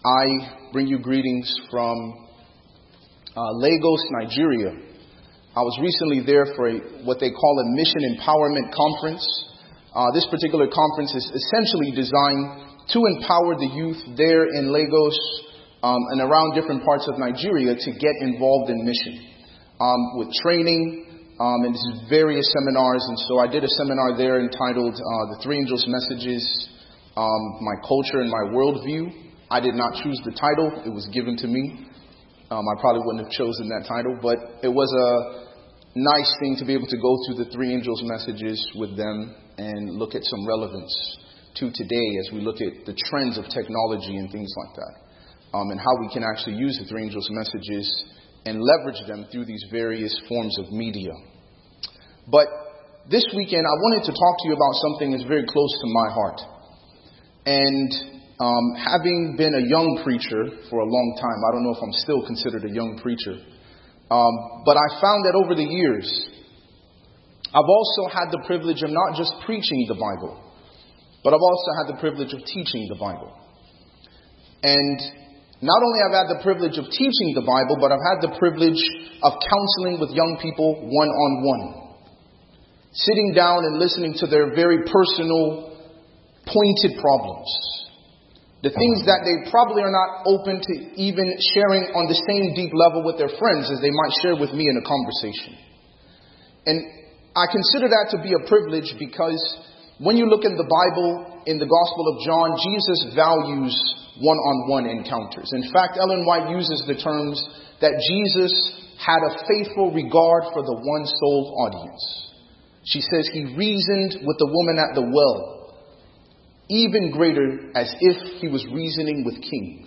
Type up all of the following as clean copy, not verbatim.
I bring you greetings from Lagos, Nigeria. I was recently there for what they call a Mission Empowerment Conference. This particular conference is essentially designed to empower the youth there in Lagos and around different parts of Nigeria to get involved in mission with training and various seminars. And so I did a seminar there entitled The Three Angels Messages, My Culture and My Worldview. I did not choose the title. It was given to me. I probably wouldn't have chosen that title, but it was a nice thing to be able to go through the Three Angels Messages with them and look at some relevance to today as we look at the trends of technology and things like that, and how we can actually use the Three Angels Messages and leverage them through these various forms of media. But this weekend, I wanted to talk to you about something that's very close to my heart. And having been a young preacher for a long time, I don't know if I'm still considered a young preacher, but I found that over the years, I've also had the privilege of not just preaching the Bible, but I've also had the privilege of teaching the Bible. And not only have I had the privilege of teaching the Bible, but I've had the privilege of counseling with young people one-on-one. Sitting down and listening to their very personal, pointed problems. The things that they probably are not open to even sharing on the same deep level with their friends as they might share with me in a conversation. And I consider that to be a privilege because when you look in the Bible, in the Gospel of John, Jesus values one-on-one encounters. In fact, Ellen White uses the terms that Jesus had a faithful regard for the one-souled audience. She says he reasoned with the woman at the well, even greater as if he was reasoning with kings.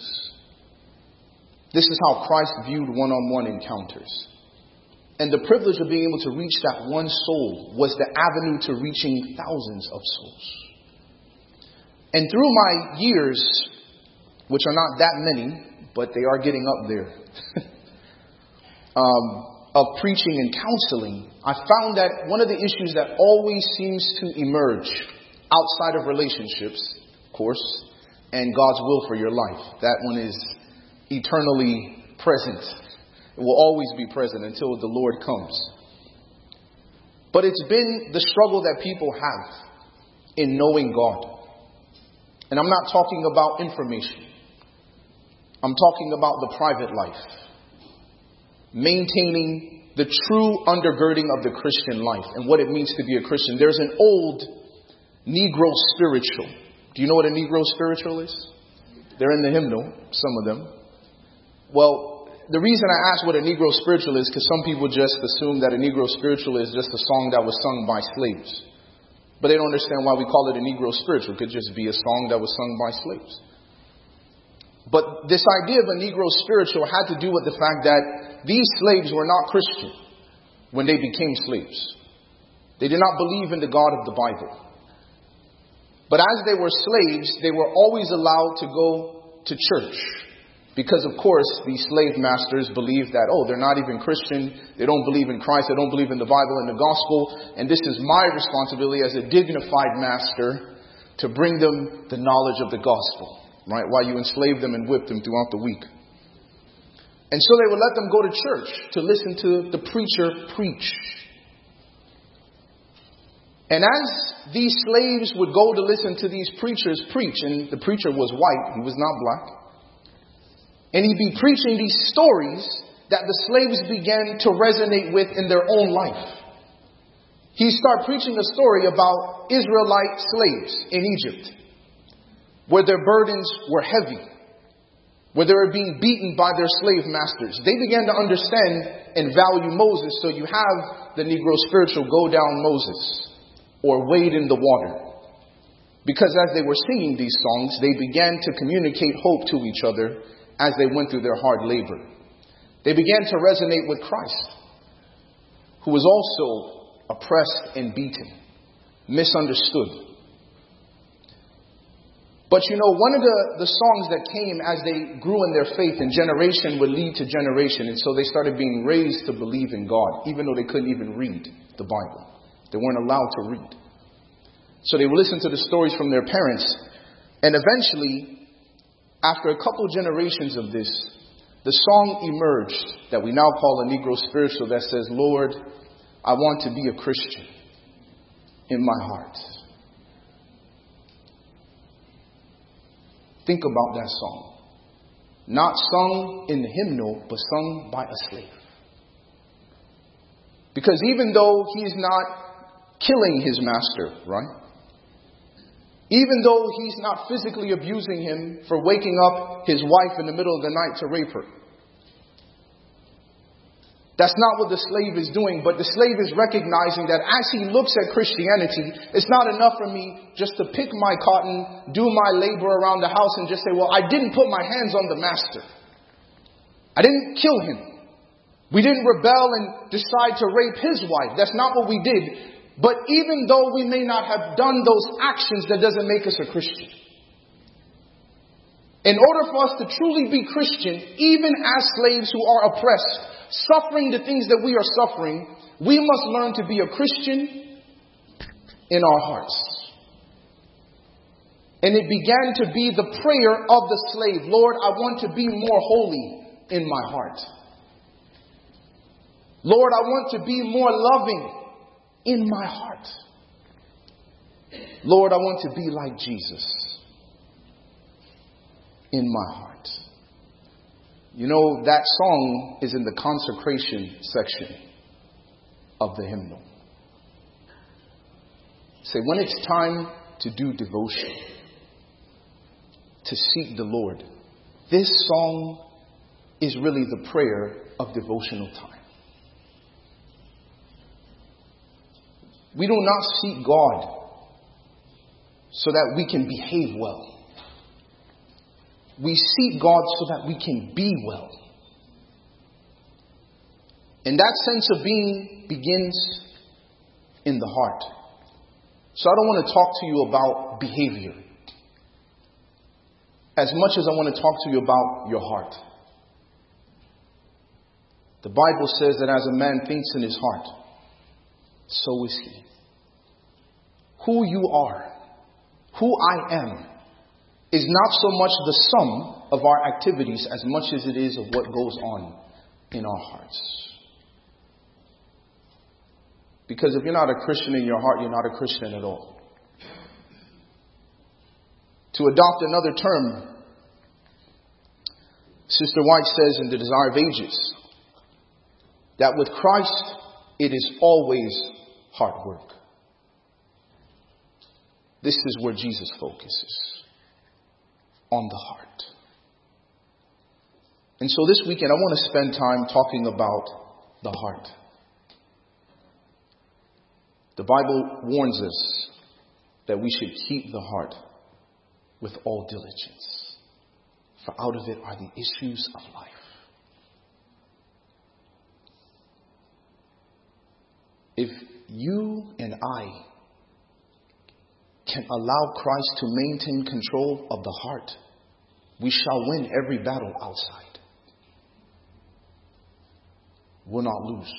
This is how Christ viewed one-on-one encounters. And the privilege of being able to reach that one soul was the avenue to reaching thousands of souls. And through my years, which are not that many, but they are getting up there, of preaching and counseling, I found that one of the issues that always seems to emerge outside of relationships, of course, and God's will for your life. That one is eternally present. It will always be present until the Lord comes. But it's been the struggle that people have in knowing God. And I'm not talking about information. I'm talking about the private life. Maintaining the true undergirding of the Christian life and what it means to be a Christian. There's an old Negro spiritual. Do you know what a Negro spiritual is? They're in the hymnal, some of them. Well, the reason I ask what a Negro spiritual is because some people just assume that a Negro spiritual is just a song that was sung by slaves. But they don't understand why we call it a Negro spiritual. It could just be a song that was sung by slaves. But this idea of a Negro spiritual had to do with the fact that these slaves were not Christian when they became slaves. They did not believe in the God of the Bible. But as they were slaves, they were always allowed to go to church. Because, of course, these slave masters believed that, they're not even Christian. They don't believe in Christ. They don't believe in the Bible and the gospel. And this is my responsibility as a dignified master to bring them the knowledge of the gospel. Right? While you enslave them and whip them throughout the week. And so they would let them go to church to listen to the preacher preach. And as these slaves would go to listen to these preachers preach, and the preacher was white, he was not black, and he'd be preaching these stories that the slaves began to resonate with in their own life. He'd start preaching a story about Israelite slaves in Egypt, where their burdens were heavy, where they were being beaten by their slave masters. They began to understand and value Moses, so you have the Negro spiritual go down Moses. Or wade in the water. Because as they were singing these songs, they began to communicate hope to each other as they went through their hard labor. They began to resonate with Christ, who was also oppressed and beaten, misunderstood. But one of the songs that came as they grew in their faith, and generation would lead to generation, and so they started being raised to believe in God, even though they couldn't even read the Bible. They weren't allowed to read. So they would listen to the stories from their parents. And eventually, after a couple generations of this, the song emerged that we now call a Negro spiritual that says, Lord, I want to be a Christian in my heart. Think about that song. Not sung in the hymnal, but sung by a slave. Because even though he's not killing his master, right? Even though he's not physically abusing him for waking up his wife in the middle of the night to rape her. That's not what the slave is doing, but the slave is recognizing that as he looks at Christianity, it's not enough for me just to pick my cotton, do my labor around the house and just say, well, I didn't put my hands on the master. I didn't kill him. We didn't rebel and decide to rape his wife. That's not what we did. But even though we may not have done those actions, that doesn't make us a Christian. In order for us to truly be Christian, even as slaves who are oppressed, suffering the things that we are suffering, we must learn to be a Christian in our hearts. And it began to be the prayer of the slave. Lord, I want to be more holy in my heart. Lord, I want to be more loving in my heart. Lord, I want to be like Jesus in my heart. You know, that song is in the consecration section of the hymnal. Say, when it's time to do devotion, to seek the Lord, this song is really the prayer of devotional time. We do not seek God so that we can behave well. We seek God so that we can be well. And that sense of being begins in the heart. So I don't want to talk to you about behavior as much as I want to talk to you about your heart. The Bible says that as a man thinks in his heart, so is he. Who you are, who I am, is not so much the sum of our activities as much as it is of what goes on in our hearts. Because if you're not a Christian in your heart, you're not a Christian at all. To adopt another term, Sister White says in The Desire of Ages, that with Christ, it is always hard work. This is where Jesus focuses. On the heart. And so this weekend I want to spend time talking about the heart. The Bible warns us that we should keep the heart with all diligence, for out of it are the issues of life. If you and I can allow Christ to maintain control of the heart, we shall win every battle outside. We'll not lose.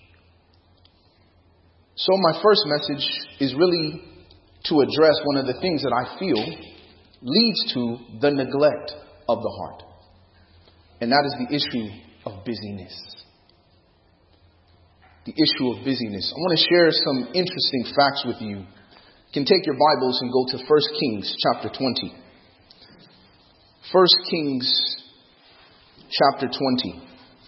So my first message is really to address one of the things that I feel leads to the neglect of the heart. And that is the issue of busyness. The issue of busyness. I want to share some interesting facts with you. You can take your Bibles and go to 1 Kings chapter 20. 1 Kings chapter 20.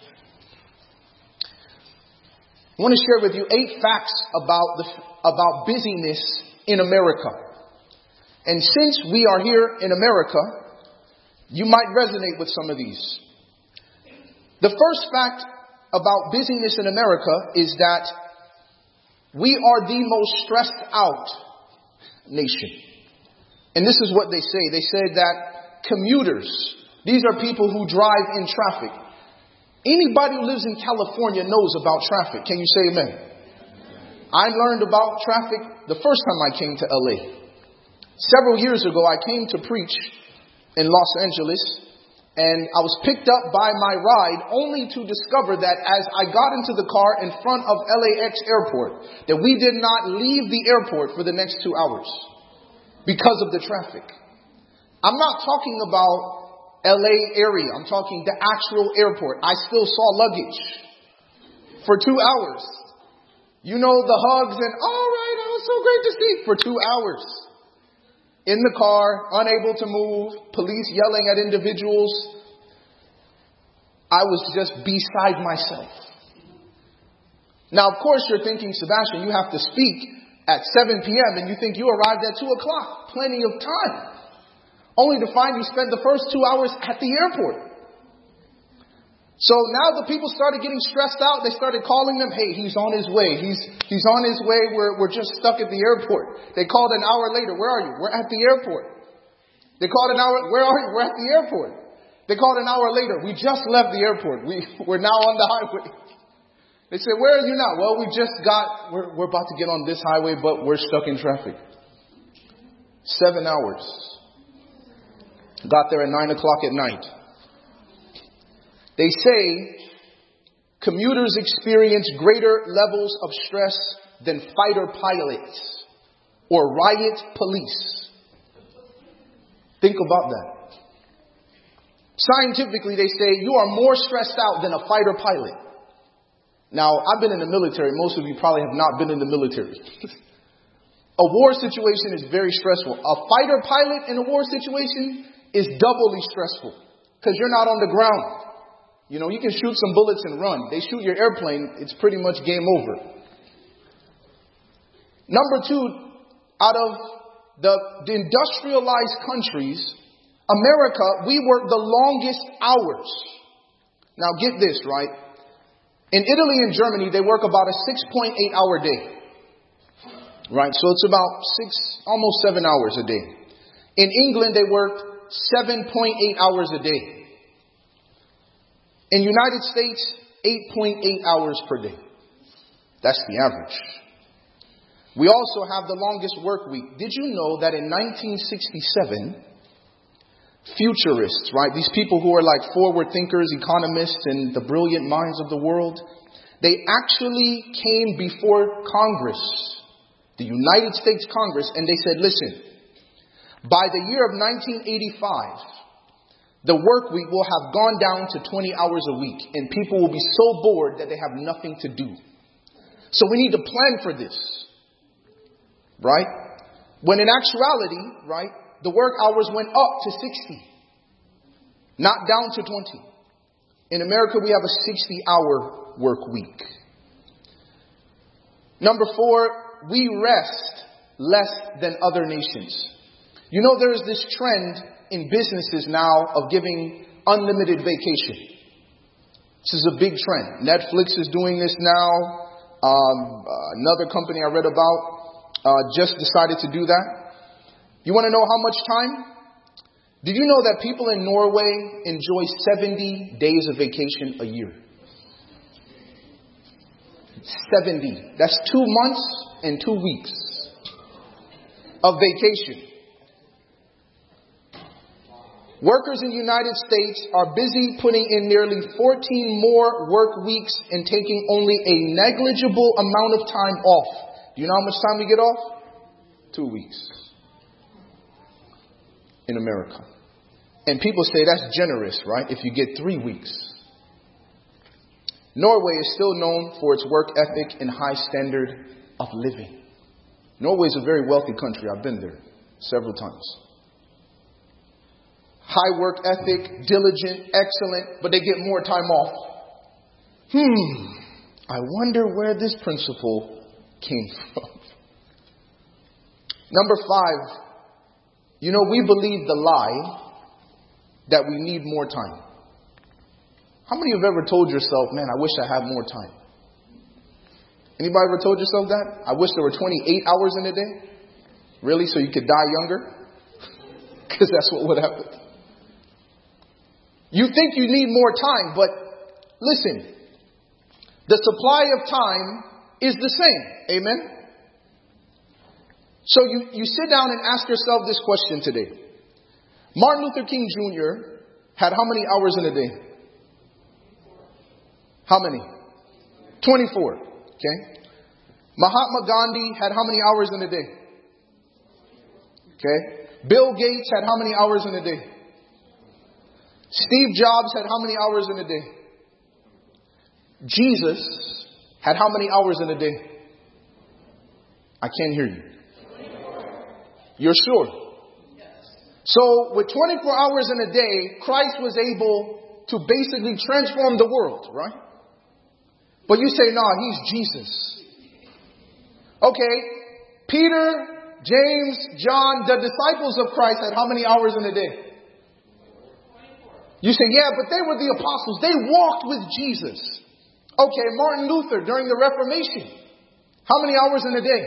I want to share with you 8 facts about busyness in America. And since we are here in America, you might resonate with some of these. The first fact about busyness in America is that we are the most stressed out nation. And this is what they say. They said that commuters, these are people who drive in traffic. Anybody who lives in California knows about traffic. Can you say amen? I learned about traffic the first time I came to LA. Several years ago, I came to preach in Los Angeles, and I was picked up by my ride only to discover that as I got into the car in front of LAX airport, that we did not leave the airport for the next 2 hours because of the traffic. I'm not talking about LA area. I'm talking the actual airport. I still saw luggage for 2 hours. You know, the hugs and, all right, it was so great to see, for 2 hours. In the car, unable to move, police yelling at individuals. I was just beside myself. Now, of course, you're thinking, Sebastian, you have to speak at 7 p.m. and you think you arrived at 2 o'clock. Plenty of time. Only to find you spent the first 2 hours at the airport. So now the people started getting stressed out. They started calling them, hey, he's on his way. He's on his way. We're just stuck at the airport. They called an hour later. Where are you? We're at the airport. They called an hour. Where are you? We're at the airport. They called an hour later. We just left the airport. We're now on the highway. They said, where are you now? Well, we're about to get on this highway, but we're stuck in traffic. 7 hours. Got there at 9 o'clock at night. They say commuters experience greater levels of stress than fighter pilots or riot police. Think about that. Scientifically, they say you are more stressed out than a fighter pilot. Now, I've been in the military. Most of you probably have not been in the military. A war situation is very stressful. A fighter pilot in a war situation is doubly stressful because you're not on the ground. You know, you can shoot some bullets and run. They shoot your airplane, it's pretty much game over. Number 2, out of the industrialized countries, America, we work the longest hours. Now get this, right? In Italy and Germany, they work about a 6.8 hour day. Right? So it's about almost 7 hours a day. In England, they work 7.8 hours a day. In the United States, 8.8 hours per day. That's the average. We also have the longest work week. Did you know that in 1967, futurists, right, these people who are like forward thinkers, economists, and the brilliant minds of the world, they actually came before Congress, the United States Congress, and they said, listen, by the year of 1985, the work week will have gone down to 20 hours a week, and people will be so bored that they have nothing to do. So we need to plan for this, right? When in actuality, right, the work hours went up to 60, not down to 20. In America, we have a 60-hour work week. Number 4, we rest less than other nations. You know, there is this trend in businesses now of giving unlimited vacation. This is a big trend. Netflix is doing this now. Another company I read about just decided to do that. You want to know how much time? Did you know that people in Norway enjoy 70 days of vacation a year? 70. That's 2 months and 2 weeks of vacation. Workers in the United States are busy putting in nearly 14 more work weeks and taking only a negligible amount of time off. Do you know how much time we get off? 2 weeks. In America. And people say that's generous, right? If you get 3 weeks. Norway is still known for its work ethic and high standard of living. Norway is a very wealthy country. I've been there several times. High work ethic, diligent, excellent, but they get more time off. I wonder where this principle came from. Number 5, you know, we believe the lie that we need more time. How many of you have ever told yourself, man, I wish I had more time? Anybody ever told yourself that? I wish there were 28 hours in a day. Really? So you could die younger? Because that's what would happen. You think you need more time, but listen, the supply of time is the same. Amen? So you sit down and ask yourself this question today. Martin Luther King Jr. had how many hours in a day? How many? 24. Okay. Mahatma Gandhi had how many hours in a day? Okay. Bill Gates had how many hours in a day? Steve Jobs had how many hours in a day? Jesus had how many hours in a day? I can't hear you. You're sure? So with 24 hours in a day, Christ was able to basically transform the world, right? But you say, nah, he's Jesus. Okay, Peter, James, John, the disciples of Christ had how many hours in a day? You say, yeah, but they were the apostles. They walked with Jesus. Okay, Martin Luther during the Reformation. How many hours in a day?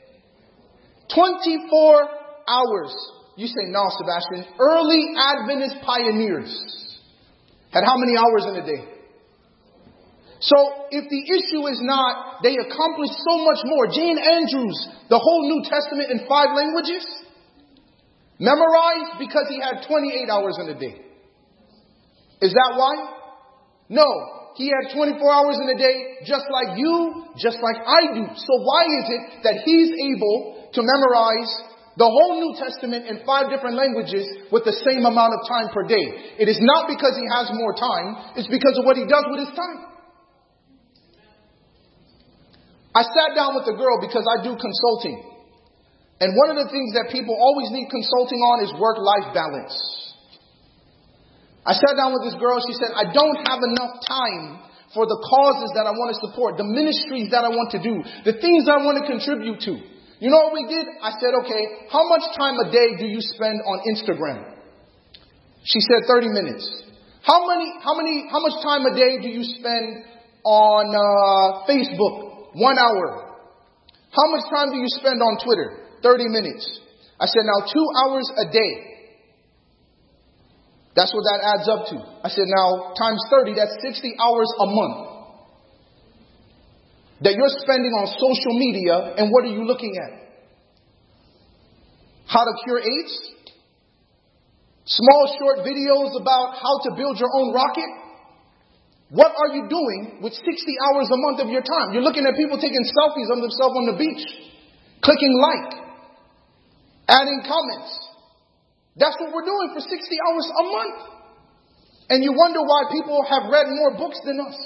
24 hours. You say, no, Sebastian. Early Adventist pioneers had how many hours in a day? So if the issue is not they accomplished so much more. Jane Andrews, the whole New Testament in 5 languages, memorized because he had 28 hours in a day. Is that why? No. He had 24 hours in a day, just like you, just like I do. So why is it that he's able to memorize the whole New Testament in 5 different languages with the same amount of time per day? It is not because he has more time. It's because of what he does with his time. I sat down with a girl because I do consulting. And one of the things that people always need consulting on is work-life balance. I sat down with this girl. She said, I don't have enough time for the causes that I want to support, the ministries that I want to do, the things I want to contribute to. You know what we did? I said, okay, how much time a day do you spend on Instagram? She said 30 minutes. How much time a day do you spend on Facebook? 1 hour. How much time do you spend on Twitter? 30 minutes. I said, now 2 hours a day. That's what that adds up to. I said, now times 30, that's 60 hours a month that you're spending on social media. And what are you looking at? How to cure AIDS? Small short videos about how to build your own rocket? What are you doing with 60 hours a month of your time? You're looking at people taking selfies of themselves on the beach, clicking like, adding comments. That's what we're doing for 60 hours a month. And you wonder why people have read more books than us.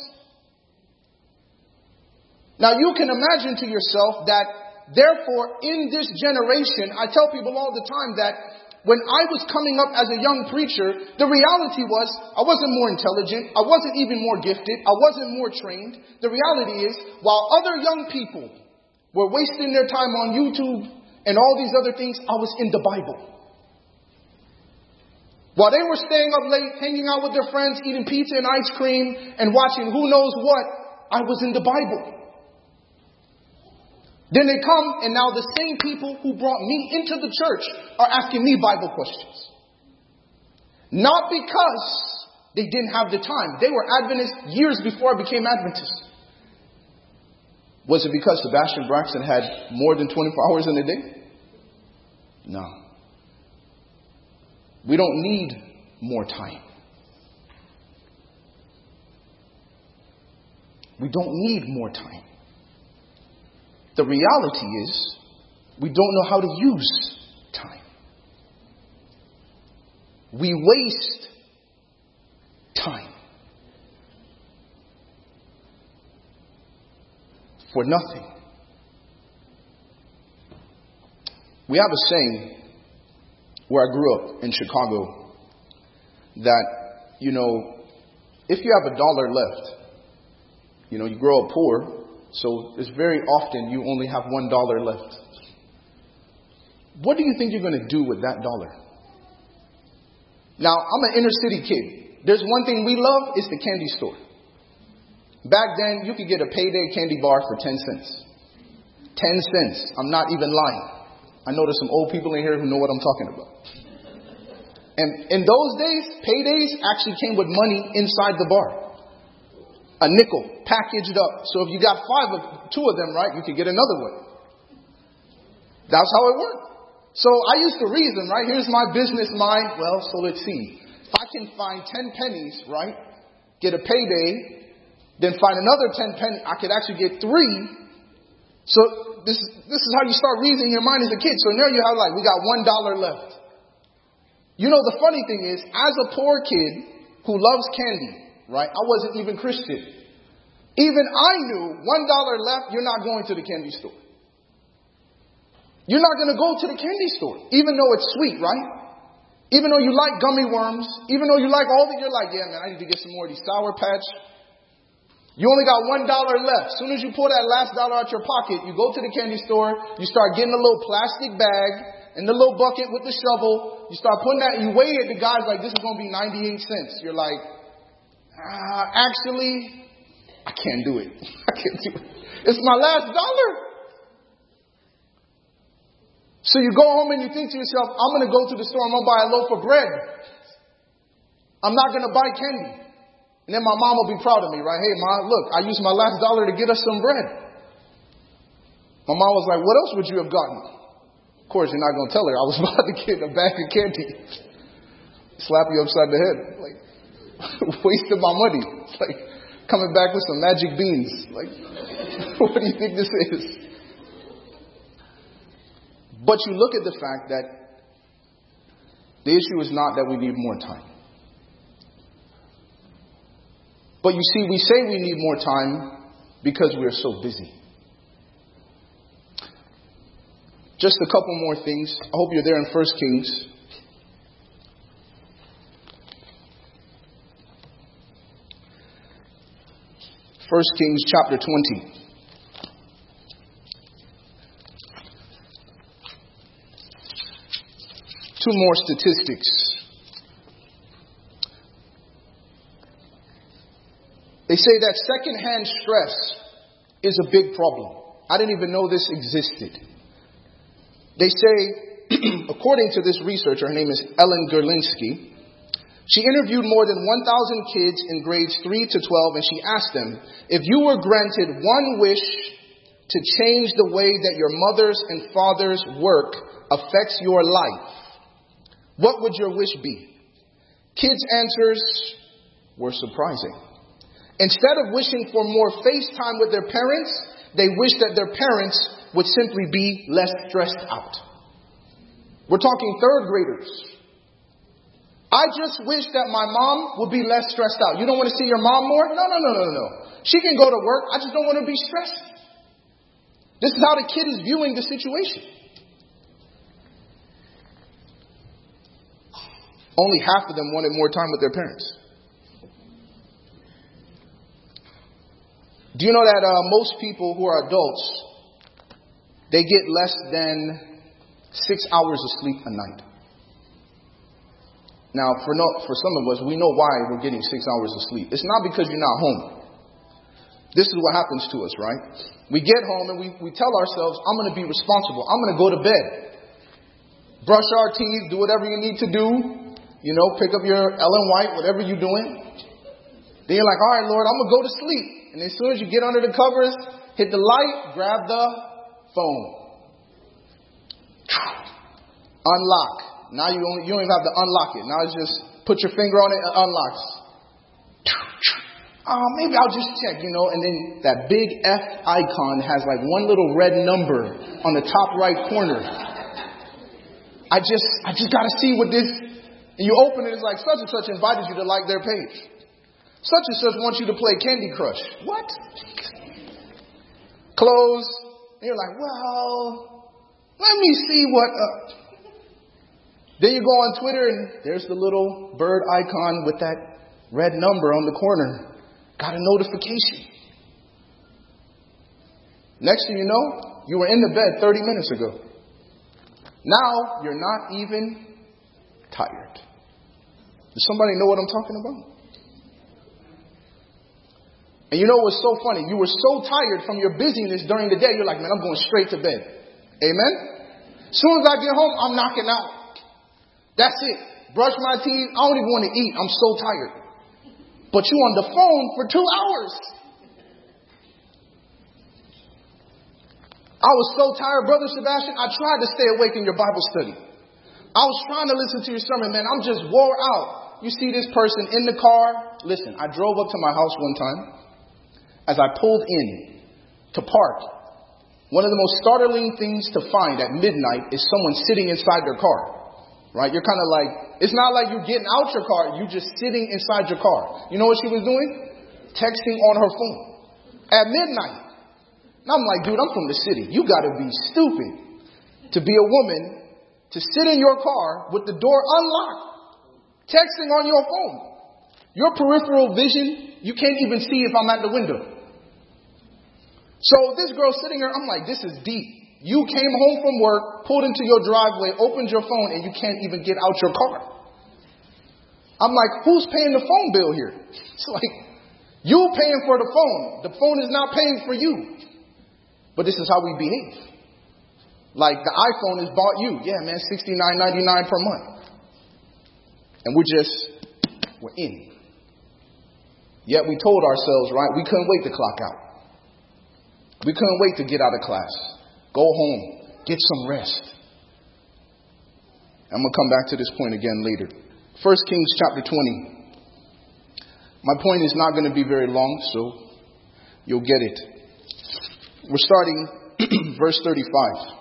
Now you can imagine to yourself that, therefore, in this generation, I tell people all the time that when I was coming up as a young preacher, the reality was I wasn't more intelligent. I wasn't even more gifted. I wasn't more trained. The reality is, while other young people were wasting their time on YouTube and all these other things, I was in the Bible. While they were staying up late, hanging out with their friends, eating pizza and ice cream, and watching who knows what, I was in the Bible. Then they come, and now the same people who brought me into the church are asking me Bible questions. Not because they didn't have the time. They were Adventists years before I became Adventist. Was it because Sebastian Braxton had more than 24 hours in a day? No. We don't need more time. We don't need more time. The reality is, we don't know how to use time. We waste time for nothing. We have a saying where I grew up in Chicago that, if you have $1 left, you grow up poor. So it's very often you only have $1 left. What do you think you're going to do with that dollar? Now, I'm an inner city kid. There's one thing we love, is the candy store. Back then, you could get a payday candy bar for 10 cents. 10 cents. I'm not even lying. I know there's some old people in here who know what I'm talking about. And in those days, paydays actually came with money inside the bar. A nickel packaged up. So if you got 2 of them, right, you could get another one. That's how it worked. So I used to reason, right? Here's my business mind. Well, so let's see. If I can find 10 pennies, right, get a payday, then find another 10 pennies, I could actually get 3. So this is how you start reasoning your mind as a kid. So now you have we got $1 left. The funny thing is, as a poor kid, who loves candy, right? I wasn't even Christian. Even I knew $1 left, you're not going to the candy store. You're not going to go to the candy store, even though it's sweet, right? Even though you like gummy worms, even though you like all that, you're like, yeah, man, I need to get some more of these Sour Patch. You only got $1 left. As soon as you pull that last dollar out your pocket, you go to the candy store, you start getting a little plastic bag and the little bucket with the shovel. You start putting that, and you weigh it. The guy's like, this is going to be 98 cents. You're like, actually, I can't do it. I can't do it. It's my last dollar. So you go home and you think to yourself, I'm going to go to the store, I'm going to buy a loaf of bread. I'm not going to buy candy. And then my mom will be proud of me, right? Hey, Ma, look, I used my last dollar to get us some bread. My mom was like, what else would you have gotten? Of course, you're not going to tell her I was about to get a bag of candy. Slap you upside the head. Like, wasted my money. It's like coming back with some magic beans. Like, what do you think this is? But you look at the fact that the issue is not that we need more time. But you see, we say we need more time because we're so busy. Just a couple more things. I hope you're there in 1 Kings. First Kings chapter 20. Two more statistics. They say that secondhand stress is a big problem. I didn't even know this existed. They say, according to this researcher, her name is Ellen Gerlinsky, she interviewed more than 1,000 kids in grades 3 to 12, and she asked them, if you were granted one wish to change the way that your mother's and father's work affects your life, what would your wish be? Kids' answers were surprising. Instead of wishing for more face time with their parents, they wished that their parents would simply be less stressed out. We're talking third graders. I just wish that my mom would be less stressed out. You don't want to see your mom more? No. She can go to work. I just don't want her to be stressed. This is how the kid is viewing the situation. Only half of them wanted more time with their parents. Do you know that most people who are adults, they get less than 6 hours of sleep a night? Now, for some of us, we know why we're getting 6 hours of sleep. It's not because you're not home. This is what happens to us, right? We get home and we tell ourselves, I'm going to be responsible. I'm going to go to bed. Brush our teeth, do whatever you need to do. You know, pick up your Ellen White, whatever you're doing. Then you're like, all right, Lord, I'm going to go to sleep. And as soon as you get under the covers, hit the light, grab the phone. Unlock. Now you don't even have to unlock it. Now it's just put your finger on it and unlocks. Oh, maybe I'll just check, and then that big F icon has like one little red number on the top right corner. I just got to see what this. And you open it, it's like such and such invited you to like their page. Such and such wants you to play Candy Crush. What? Close. And you're like, well, let me see what. Then you go on Twitter and there's the little bird icon with that red number on the corner. Got a notification. Next thing you know, you were in the bed 30 minutes ago. Now you're not even tired. Does somebody know what I'm talking about? And you know what's so funny? You were so tired from your busyness during the day, you're like, man, I'm going straight to bed. Amen? As soon as I get home, I'm knocking out. That's it. Brush my teeth. I don't even want to eat. I'm so tired. But you on the phone for 2 hours. I was so tired, Brother Sebastian, I tried to stay awake in your Bible study. I was trying to listen to your sermon, man. I'm just wore out. You see this person in the car. Listen, I drove up to my house one time. As I pulled in to park, one of the most startling things to find at midnight is someone sitting inside their car. Right? You're kind of like, it's not like you're getting out your car. You're just sitting inside your car. You know what she was doing? Texting on her phone at midnight. And I'm like, dude, I'm from the city. You got to be stupid to be a woman, to sit in your car with the door unlocked, texting on your phone. Your peripheral vision, you can't even see if I'm at the window. So this girl sitting here, I'm like, this is deep. You came home from work, pulled into your driveway, opened your phone, and you can't even get out your car. I'm like, who's paying the phone bill here? It's like, you paying for the phone. The phone is not paying for you. But this is how we behave. Like the iPhone is bought you. Yeah, man, $69.99 per month. And we're in. Yet we told ourselves, right, we couldn't wait to clock out. We couldn't wait to get out of class. Go home. Get some rest. I'm going to come back to this point again later. 1 Kings chapter 20. My point is not going to be very long, so you'll get it. We're starting verse 35.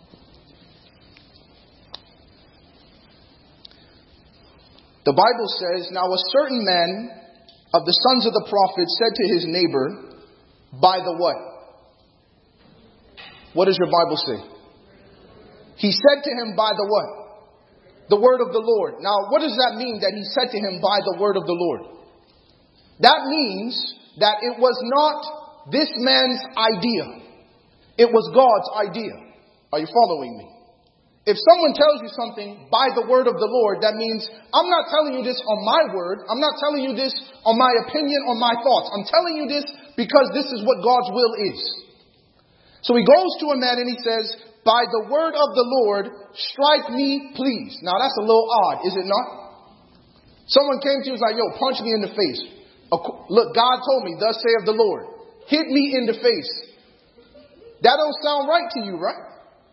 The Bible says, now a certain man of the sons of the prophets said to his neighbor, by the what? What does your Bible say? He said to him by the what? The word of the Lord. Now, what does that mean that he said to him by the word of the Lord? That means that it was not this man's idea. It was God's idea. Are you following me? If someone tells you something by the word of the Lord, that means I'm not telling you this on my word. I'm not telling you this on my opinion, on my thoughts. I'm telling you this because this is what God's will is. So he goes to a man and he says, by the word of the Lord, strike me, please. Now that's a little odd, is it not? Someone came to you and was like, yo, punch me in the face. Look, God told me, thus saith the Lord. Hit me in the face. That don't sound right to you, right?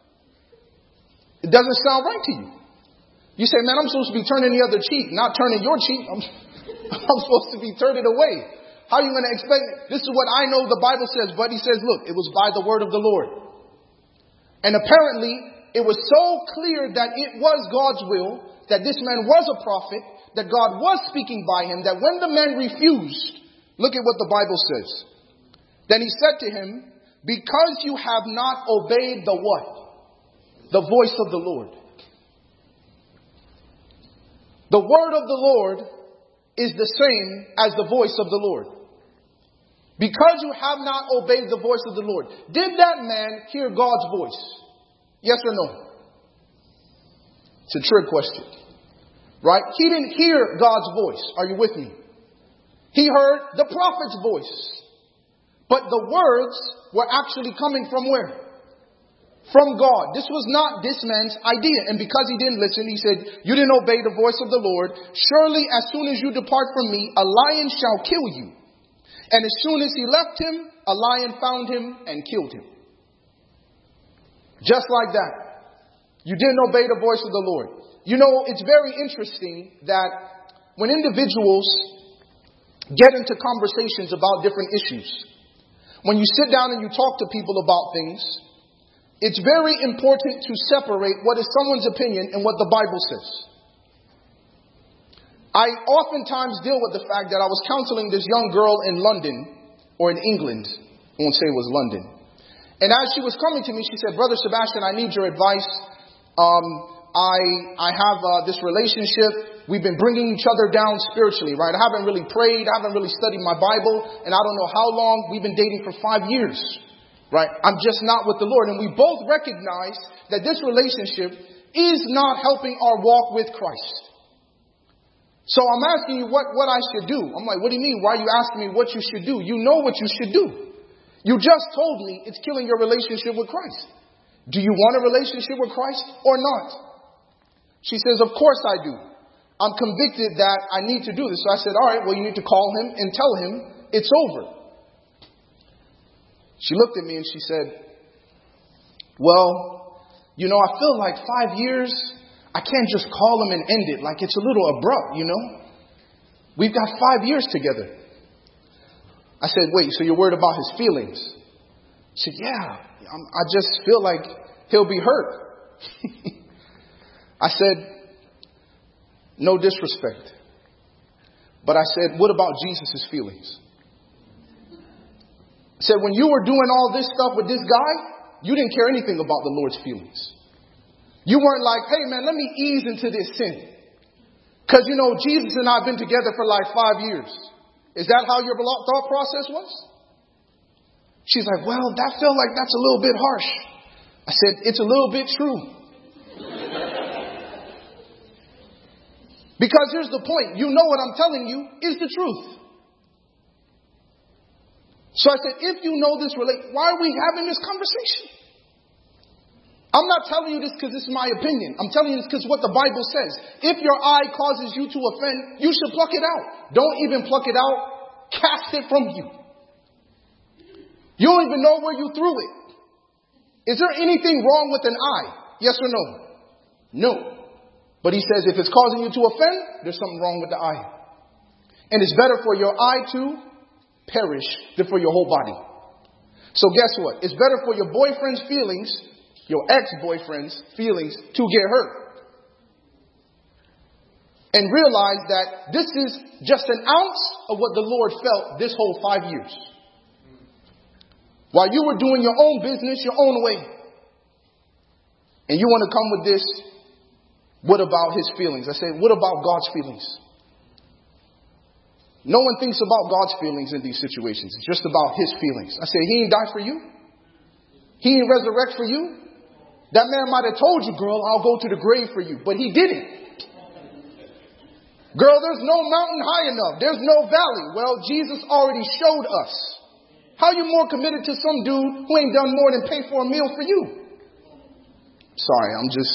It doesn't sound right to you. You say, man, I'm supposed to be turning the other cheek, not turning your cheek. I'm supposed to be turning away. How are you going to expect? This is what I know the Bible says. But he says, look, it was by the word of the Lord. And apparently, it was so clear that it was God's will, that this man was a prophet, that God was speaking by him, that when the man refused, look at what the Bible says. Then he said to him, because you have not obeyed the what? The voice of the Lord. The word of the Lord is the same as the voice of the Lord. Because you have not obeyed the voice of the Lord. Did that man hear God's voice? Yes or no? It's a trick question. Right? He didn't hear God's voice. Are you with me? He heard the prophet's voice. But the words were actually coming from where? From God. This was not this man's idea. And because he didn't listen, he said, you didn't obey the voice of the Lord. Surely as soon as you depart from me, a lion shall kill you. And as soon as he left him, a lion found him and killed him. Just like that. You didn't obey the voice of the Lord. You know, it's very interesting that when individuals get into conversations about different issues, when you sit down and you talk to people about things, it's very important to separate what is someone's opinion and what the Bible says. I oftentimes deal with the fact that I was counseling this young girl in London, or in England. I won't say it was London. And as she was coming to me, she said, Brother Sebastian, I need your advice. I have this relationship. We've been bringing each other down spiritually, right? I haven't really prayed. I haven't really studied my Bible. And I don't know how long. We've been dating for 5 years, right? I'm just not with the Lord. And we both recognize that this relationship is not helping our walk with Christ. So I'm asking you what I should do. I'm like, what do you mean? Why are you asking me what you should do? You know what you should do. You just told me it's killing your relationship with Christ. Do you want a relationship with Christ or not? She says, of course I do. I'm convicted that I need to do this. So I said, all right, well, you need to call him and tell him it's over. She looked at me and she said, well, you know, I feel like 5 years, I can't just call him and end it. Like it's a little abrupt, you know. We've got 5 years together. I said, wait, so you're worried about his feelings? She said, yeah, I just feel like he'll be hurt. I said, No disrespect. But I said, what about Jesus' feelings? I said, when you were doing all this stuff with this guy, you didn't care anything about the Lord's feelings. You weren't like, hey man, let me ease into this sin. Because Jesus and I have been together for like 5 years. Is that how your thought process was? She's like, well, that felt like that's a little bit harsh. I said, it's a little bit true. Because here's the point. You know what I'm telling you is the truth. So I said, if you know this, why are we having this conversation? I'm not telling you this because this is my opinion. I'm telling you this because what the Bible says. If your eye causes you to offend, you should pluck it out. Don't even pluck it out. Cast it from you. You don't even know where you threw it. Is there anything wrong with an eye? Yes or no? No. But he says if it's causing you to offend, there's something wrong with the eye. And it's better for your eye to perish than for your whole body. So guess what? It's better for your boyfriend's feelings, your ex-boyfriend's feelings, to get hurt. And realize that this is just an ounce of what the Lord felt this whole 5 years. While you were doing your own business, your own way. And you want to come with this, what about his feelings? I said, what about God's feelings? No one thinks about God's feelings in these situations. It's just about his feelings. I said, he ain't die for you. He ain't resurrect for you. That man might have told you, girl, I'll go to the grave for you. But he didn't. Girl, there's no mountain high enough. There's no valley. Well, Jesus already showed us. How are you more committed to some dude who ain't done more than pay for a meal for you? Sorry, I'm just...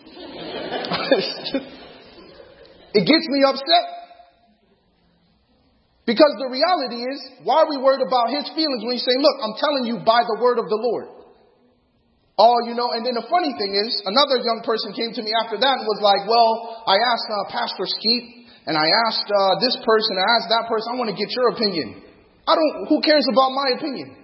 It gets me upset. Because the reality is, why are we worried about his feelings when he's saying, look, I'm telling you by the word of the Lord. Oh, and then the funny thing is, another young person came to me after that and was like, well, I asked Pastor Skeet, and I asked this person, I asked that person, I want to get your opinion. Who cares about my opinion?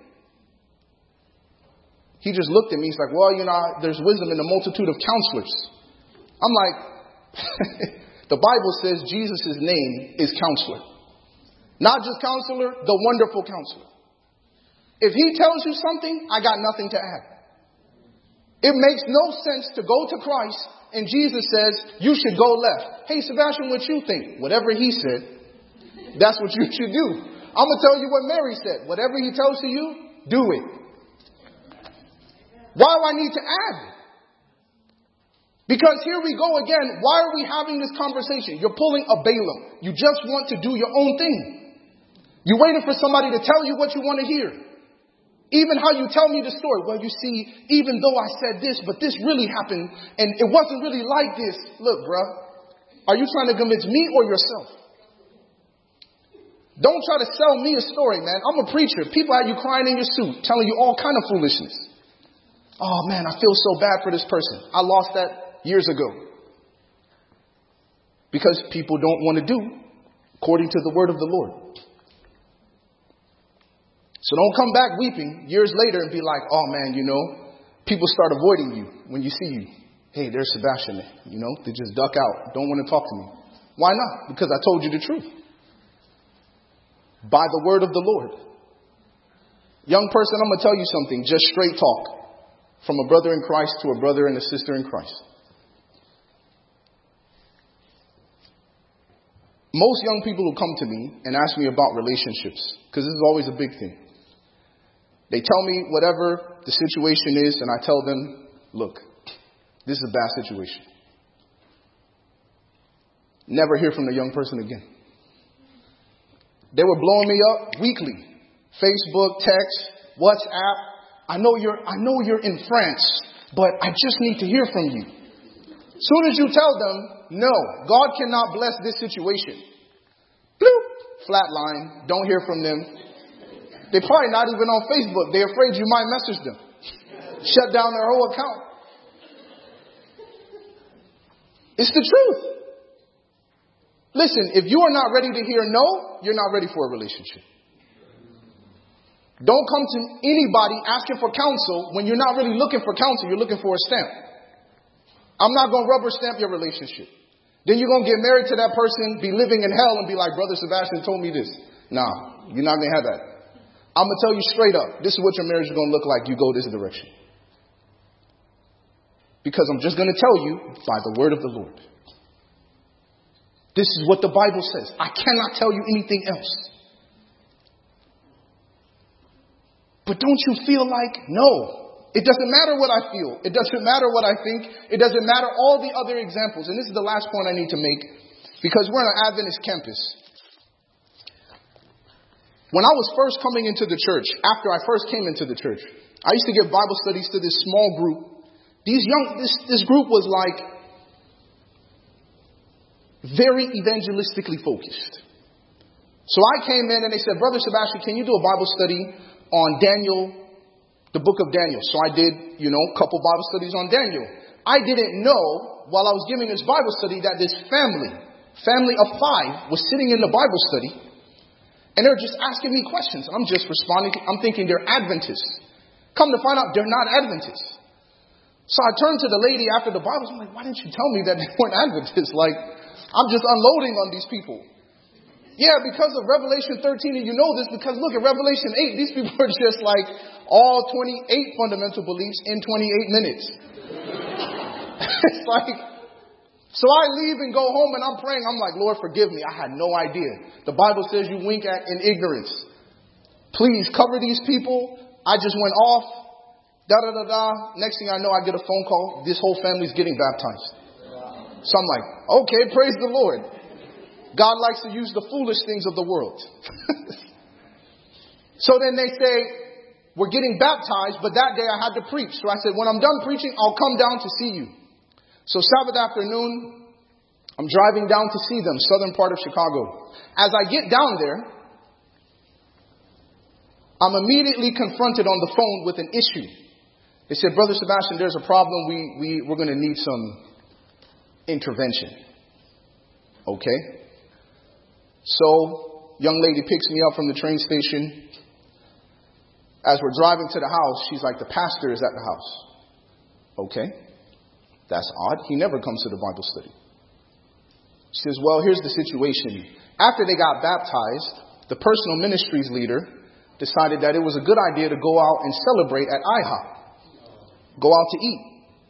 He just looked at me, he's like, well, there's wisdom in the multitude of counselors. I'm like, the Bible says Jesus' name is Counselor. Not just Counselor, the Wonderful Counselor. If he tells you something, I got nothing to add. It makes no sense to go to Christ and Jesus says, you should go left. Hey, Sebastian, what you think? Whatever he said, that's what you should do. I'm going to tell you what Mary said. Whatever he tells you, do it. Why do I need to add? Because here we go again. Why are we having this conversation? You're pulling a Balaam. You just want to do your own thing. You're waiting for somebody to tell you what you want to hear. Even how you tell me the story. Well, you see, even though I said this, but this really happened, and it wasn't really like this. Look, bruh, are you trying to convince me or yourself? Don't try to sell me a story, man. I'm a preacher. People had you crying in your suit, telling you all kind of foolishness. Oh, man, I feel so bad for this person. I lost that years ago. Because people don't want to do according to the word of the Lord. So don't come back weeping years later and be like, oh, man, people start avoiding you when you see you. Hey, there's Sebastian. They just duck out. Don't want to talk to me. Why not? Because I told you the truth. By the word of the Lord. Young person, I'm going to tell you something. Just straight talk. From a brother in Christ to a brother and a sister in Christ. Most young people who come to me and ask me about relationships, because this is always a big thing. They tell me whatever the situation is, and I tell them, look, this is a bad situation. Never hear from the young person again. They were blowing me up weekly. Facebook, text, WhatsApp. I know you're in France, but I just need to hear from you. As soon as you tell them, no, God cannot bless this situation. Bloop, flatline, don't hear from them. They're probably not even on Facebook. They're afraid you might message them. Shut down their whole account. It's the truth. Listen, if you are not ready to hear no, you're not ready for a relationship. Don't come to anybody asking for counsel when you're not really looking for counsel. You're looking for a stamp. I'm not going to rubber stamp your relationship. Then you're going to get married to that person, be living in hell, and be like, Brother Sebastian told me this. Nah, you're not going to have that. I'm going to tell you straight up, this is what your marriage is going to look like. You go this direction. Because I'm just going to tell you by the word of the Lord. This is what the Bible says. I cannot tell you anything else. But don't you feel like, no. It doesn't matter what I feel. It doesn't matter what I think. It doesn't matter all the other examples. And this is the last point I need to make, because we're on an Adventist campus. When I was first coming into the church, after I first came into the church, I used to give Bible studies to this small group. This group was like very evangelistically focused. So I came in and they said, Brother Sebastian, can you do a Bible study on Daniel? The book of Daniel. So I did, a couple Bible studies on Daniel. I didn't know while I was giving this Bible study that this family of 5 was sitting in the Bible study and they're just asking me questions. I'm just responding. I'm thinking they're Adventists. Come to find out they're not Adventists. So I turned to the lady after the Bible. I'm like, why didn't you tell me that they weren't Adventists? Like, I'm just unloading on these people. Yeah, because of Revelation 13, and you know this because look at Revelation 8. These people are just like all 28 fundamental beliefs in 28 minutes. It's like, so I leave and go home and I'm praying. I'm like, Lord, forgive me. I had no idea. The Bible says you wink at in ignorance. Please cover these people. I just went off. Next thing I know, I get a phone call. This whole family's getting baptized. So I'm like, okay, praise the Lord. God likes to use the foolish things of the world. So then they say, we're getting baptized, but that day I had to preach. So I said, when I'm done preaching, I'll come down to see you. So Sabbath afternoon, I'm driving down to see them, southern part of Chicago. As I get down there, I'm immediately confronted on the phone with an issue. They said, Brother Sebastian, there's a problem. We're going to need some intervention. Okay. So, young lady picks me up from the train station. As we're driving to the house, she's like, the pastor is at the house. Okay. That's odd. He never comes to the Bible study. She says, well, here's the situation. After they got baptized, the personal ministries leader decided that it was a good idea to go out and celebrate at IHOP. Go out to eat.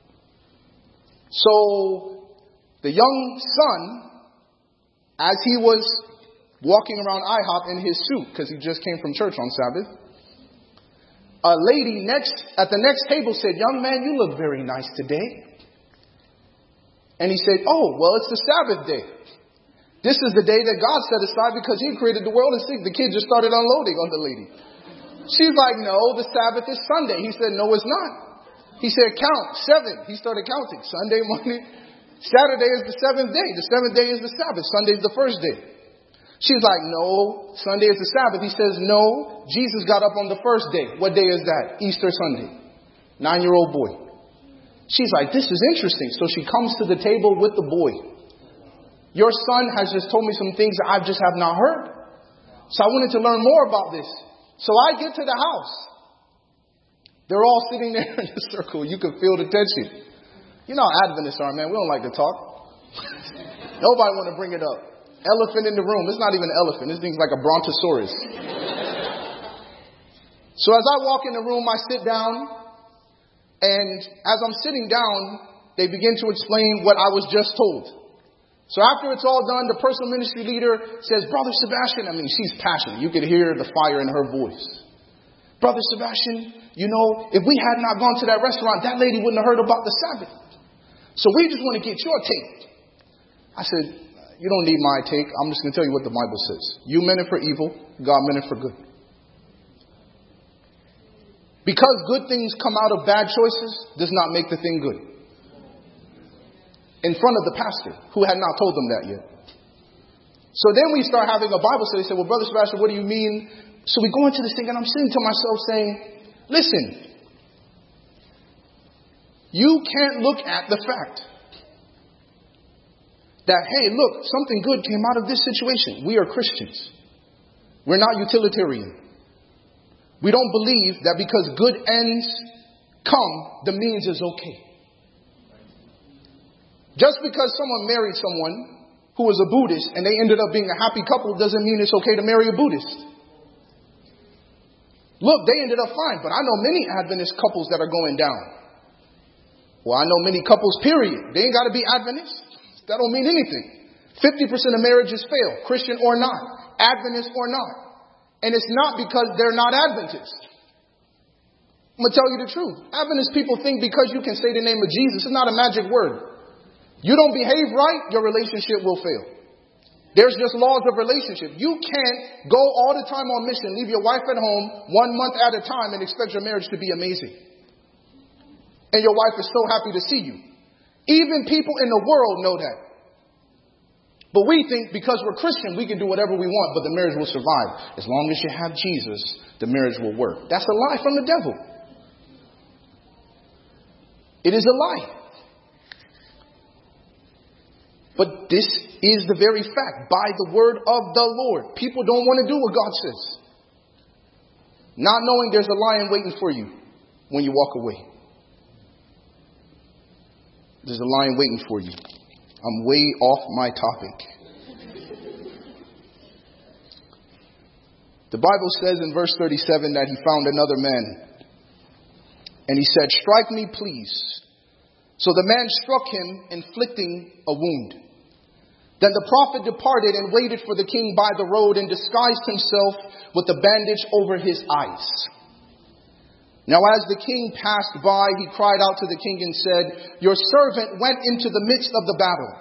So, the young son, as he was walking around IHOP in his suit, because he just came from church on Sabbath, a lady at the next table said, young man, you look very nice today. And he said, oh, well, it's the Sabbath day. This is the day that God set aside because he created the world and the kid just started unloading on the lady. She's like, no, the Sabbath is Sunday. He said, no, it's not. He said, count 7. He started counting. Sunday, Monday, Saturday is the 7th day. The 7th day is the Sabbath. Sunday is the first day. She's like, no, Sunday is the Sabbath. He says, no, Jesus got up on the first day. What day is that? Easter Sunday. 9-year-old boy. She's like, this is interesting. So she comes to the table with the boy. Your son has just told me some things that I just have not heard. So I wanted to learn more about this. So I get to the house. They're all sitting there in a circle. You can feel the tension. You know how Adventists are, man. We don't like to talk. Nobody want to bring it up. Elephant in the room. It's not even an elephant. This thing's like a brontosaurus. So as I walk in the room, I sit down. And as I'm sitting down, they begin to explain what I was just told. So after it's all done, the personal ministry leader says, Brother Sebastian, she's passionate. You could hear the fire in her voice. Brother Sebastian, if we had not gone to that restaurant, that lady wouldn't have heard about the Sabbath. So we just want to get your take. I said, you don't need my take. I'm just going to tell you what the Bible says. You meant it for evil. God meant it for good. Because good things come out of bad choices does not make the thing good. In front of the pastor who had not told them that yet. So then we start having a Bible study. He said, well, Brother Sebastian, what do you mean? So we go into this thing and I'm sitting to myself saying, listen, you can't look at the fact that, hey, look, something good came out of this situation. We are Christians. We're not utilitarian. We don't believe that because good ends come, the means is okay. Just because someone married someone who was a Buddhist and they ended up being a happy couple doesn't mean it's okay to marry a Buddhist. Look, they ended up fine, but I know many Adventist couples that are going down. Well, I know many couples, period. They ain't got to be Adventist. That don't mean anything. 50% of marriages fail, Christian or not, Adventist or not. And it's not because they're not Adventist. I'm going to tell you the truth. Adventist people think because you can say the name of Jesus, it's not a magic word. You don't behave right, your relationship will fail. There's just laws of relationship. You can't go all the time on mission, leave your wife at home 1 month at a time and expect your marriage to be amazing. And your wife is so happy to see you. Even people in the world know that. But we think because we're Christian, we can do whatever we want, but the marriage will survive. As long as you have Jesus, the marriage will work. That's a lie from the devil. It is a lie. But this is the very fact, by the word of the Lord. People don't want to do what God says. Not knowing there's a lion waiting for you when you walk away. There's a lion waiting for you. I'm way off my topic. The Bible says in verse 37 that he found another man. And he said, "Strike me, please." So the man struck him, inflicting a wound. Then the prophet departed and waited for the king by the road and disguised himself with a bandage over his eyes. Now as the king passed by, he cried out to the king and said, "Your servant went into the midst of the battle.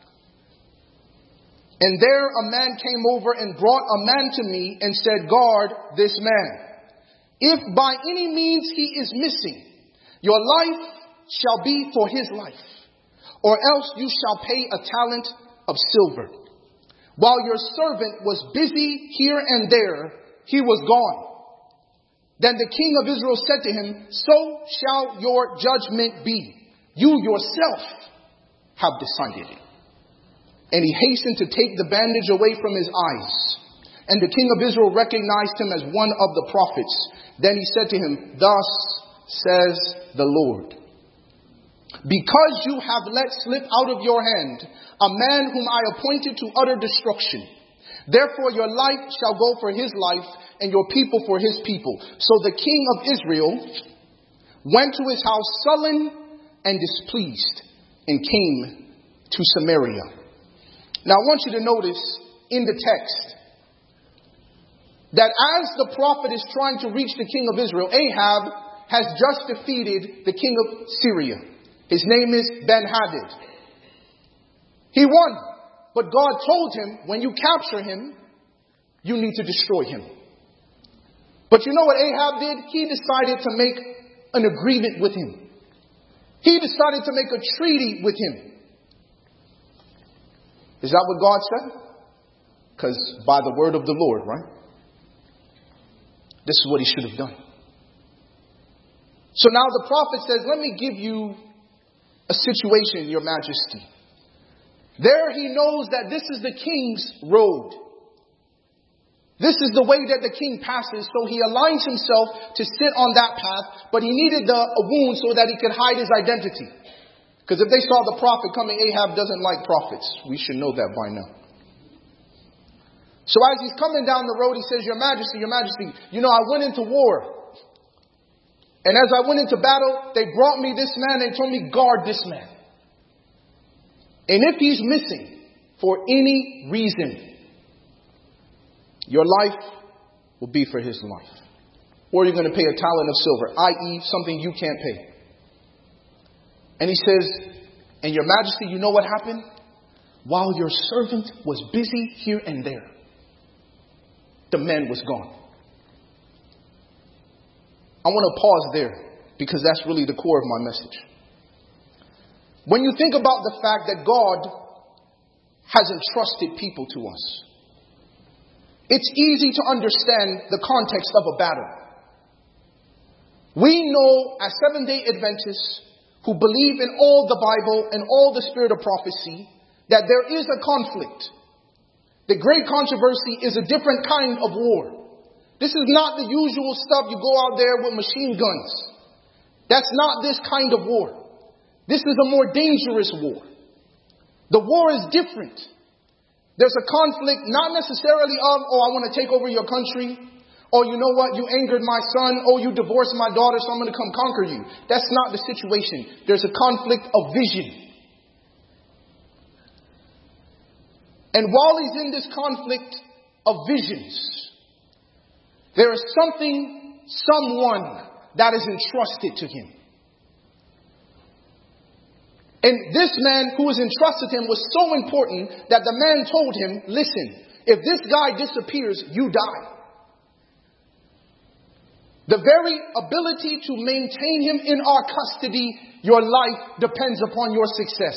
And there a man came over and brought a man to me and said, 'Guard this man. If by any means he is missing, your life shall be for his life, or else you shall pay a talent of silver.' While your servant was busy here and there, he was gone. Then the king of Israel said to him, 'So shall your judgment be. You yourself have decided it.' And he hastened to take the bandage away from his eyes. And the king of Israel recognized him as one of the prophets. Then he said to him, 'Thus says the Lord, because you have let slip out of your hand a man whom I appointed to utter destruction, therefore your life shall go for his life and your people for his people.' So the king of Israel went to his house sullen and displeased and came to Samaria." Now I want you to notice in the text that as the prophet is trying to reach the king of Israel, Ahab has just defeated the king of Syria. His name is Ben-Hadad. He won, but God told him, when you capture him, you need to destroy him. But you know what Ahab did? He decided to make an agreement with him. He decided to make a treaty with him. Is that what God said? Because by the word of the Lord, right? This is what he should have done. So now the prophet says, "Let me give you a situation, your majesty." There he knows that this is the king's road. This is the way that the king passes, so he aligns himself to sit on that path, but he needed a wound so that he could hide his identity. Because if they saw the prophet coming, Ahab doesn't like prophets. We should know that by now. So as he's coming down the road, he says, your majesty, you know, I went into war. And as I went into battle, they brought me this man and told me, guard this man. And if he's missing for any reason, your life will be for his life. Or you're going to pay a talent of silver, i.e. something you can't pay. And he says, and your majesty, you know what happened? While your servant was busy here and there, the man was gone. I want to pause there because that's really the core of my message. When you think about the fact that God has entrusted people to us, it's easy to understand the context of a battle. We know as Seventh-day Adventists who believe in all the Bible and all the spirit of prophecy that there is a conflict. The great controversy is a different kind of war. This is not the usual stuff you go out there with machine guns. That's not this kind of war. This is a more dangerous war. The war is different. There's a conflict not necessarily of, oh, I want to take over your country. Oh, you know what? You angered my son. Oh, you divorced my daughter, so I'm going to come conquer you. That's not the situation. There's a conflict of vision. And while he's in this conflict of visions, there is someone that is entrusted to him. And this man who was entrusted to him was so important that the man told him, listen, if this guy disappears, you die. The very ability to maintain him in our custody, your life depends upon your success.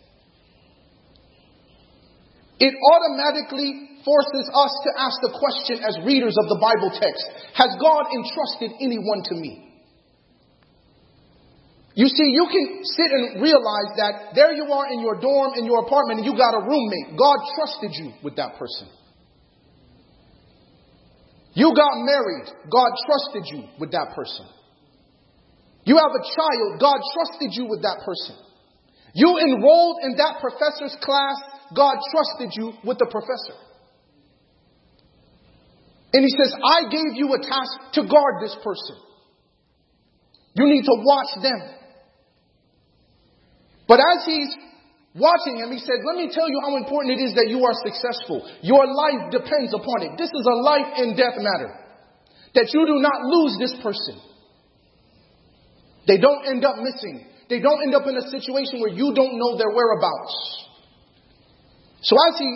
It automatically forces us to ask the question as readers of the Bible text, has God entrusted anyone to me? You see, you can sit and realize that there you are in your dorm, in your apartment, and you got a roommate. God trusted you with that person. You got married. God trusted you with that person. You have a child. God trusted you with that person. You enrolled in that professor's class. God trusted you with the professor. And he says, I gave you a task to guard this person. You need to watch them. But as he's watching him, he said, let me tell you how important it is that you are successful. Your life depends upon it. This is a life and death matter. That you do not lose this person. They don't end up missing. They don't end up in a situation where you don't know their whereabouts. So as he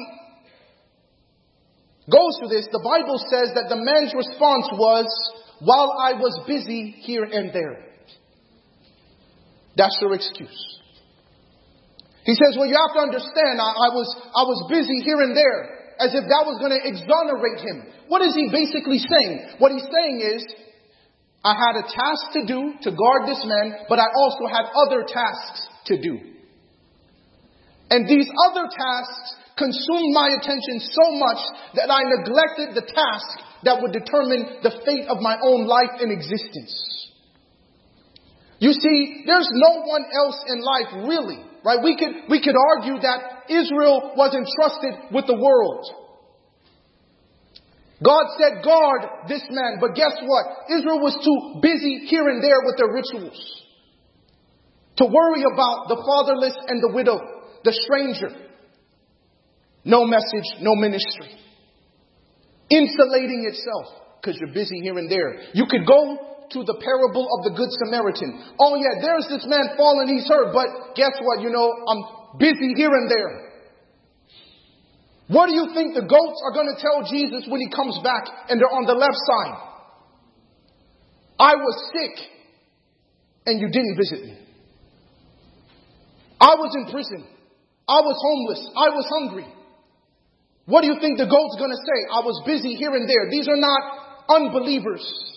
goes through this, the Bible says that the man's response was, while I was busy here and there. That's your excuse. He says, well, you have to understand, I was busy here and there, as if that was going to exonerate him. What is he basically saying? What he's saying is, I had a task to do to guard this man, but I also had other tasks to do. And these other tasks consumed my attention so much that I neglected the task that would determine the fate of my own life and existence. You see, there's no one else in life really. Right? We could argue that Israel was entrusted with the world. God said, guard this man. But guess what? Israel was too busy here and there with their rituals to worry about the fatherless and the widow, the stranger. No message, no ministry. Insulating itself because you're busy here and there. You could go to the parable of the Good Samaritan. Oh yeah, there's this man fallen, he's hurt, but guess what? I'm busy here and there. What do you think the goats are going to tell Jesus when he comes back and they're on the left side? I was sick and you didn't visit me. I was in prison. I was homeless. I was hungry. What do you think the goat's going to say? I was busy here and there. These are not unbelievers.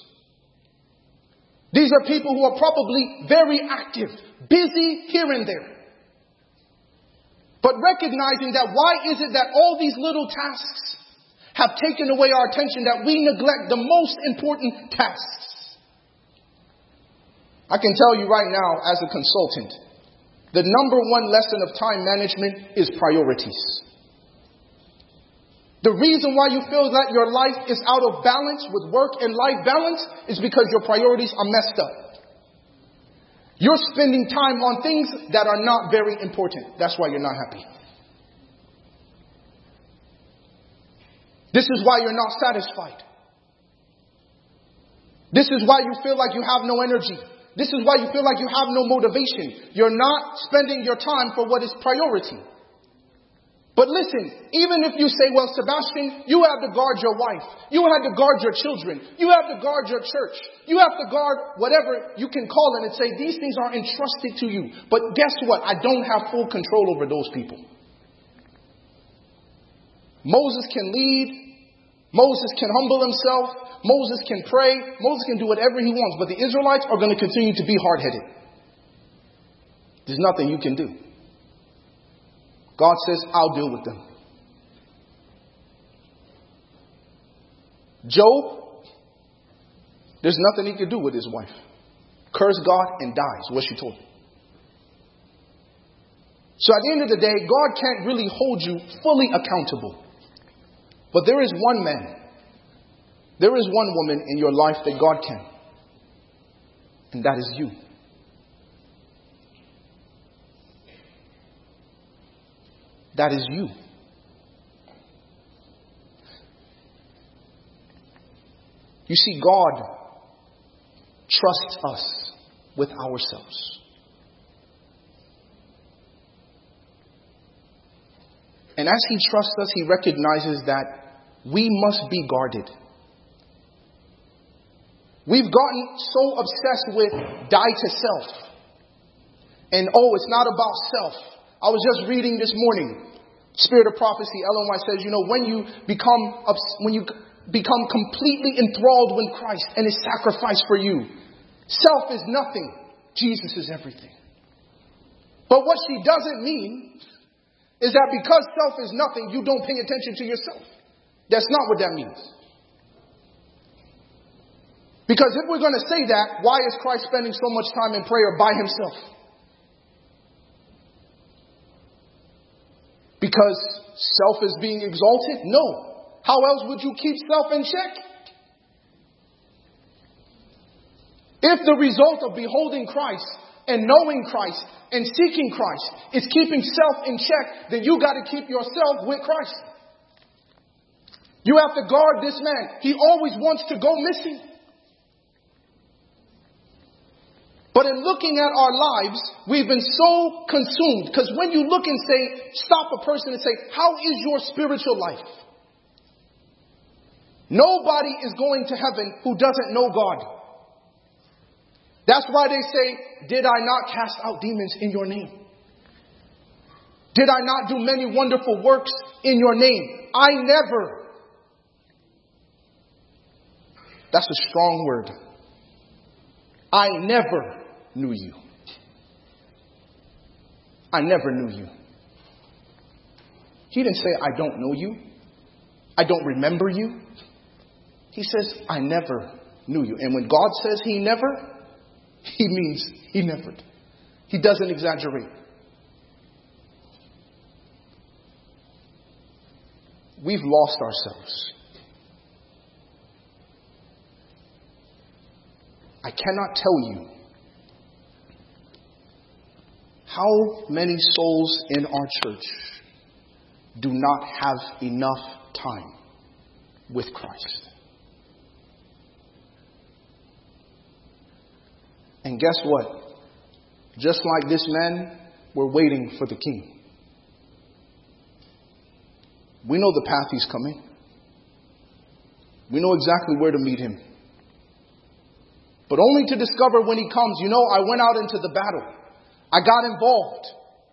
These are people who are probably very active, busy here and there. But recognizing that why is it that all these little tasks have taken away our attention that we neglect the most important tasks? I can tell you right now as a consultant, the number one lesson of time management is priorities. The reason why you feel that your life is out of balance with work and life balance is because your priorities are messed up. You're spending time on things that are not very important. That's why you're not happy. This is why you're not satisfied. This is why you feel like you have no energy. This is why you feel like you have no motivation. You're not spending your time for what is priority. But listen, even if you say, well, Sebastian, you have to guard your wife. You have to guard your children. You have to guard your church. You have to guard whatever you can call it and say these things are entrusted to you. But guess what? I don't have full control over those people. Moses can lead. Moses can humble himself. Moses can pray. Moses can do whatever he wants. But the Israelites are going to continue to be hard-headed. There's nothing you can do. God says, I'll deal with them. Job, there's nothing he could do with his wife. Curse God and dies, what she told him. So at the end of the day, God can't really hold you fully accountable. But there is one man, there is one woman in your life that God can. And that is you. That is you. You see, God trusts us with ourselves. And as He trusts us, He recognizes that we must be guarded. We've gotten so obsessed with die to self. And it's not about self. I was just reading this morning, Spirit of Prophecy, Ellen White says, when you become completely enthralled with Christ and His sacrifice for you, self is nothing. Jesus is everything. But what she doesn't mean is that because self is nothing, you don't pay attention to yourself. That's not what that means. Because if we're going to say that, why is Christ spending so much time in prayer by Himself? Because self is being exalted? No. How else would you keep self in check? If the result of beholding Christ and knowing Christ and seeking Christ is keeping self in check, then you got to keep yourself with Christ. You have to guard this man. He always wants to go missing. But in looking at our lives, we've been so consumed. Because when you look and stop a person and say, how is your spiritual life? Nobody is going to heaven who doesn't know God. That's why they say, did I not cast out demons in your name? Did I not do many wonderful works in your name? I never. That's a strong word. I never knew you. I never knew you. He didn't say, I don't know you. I don't remember you. He says, I never knew you. And when God says He never, He means He never. He doesn't exaggerate. We've lost ourselves. I cannot tell you how many souls in our church do not have enough time with Christ. And guess what? Just like this man, we're waiting for the King. We know the path He's coming. We know exactly where to meet Him. But only to discover when He comes, I went out into the battle. I got involved.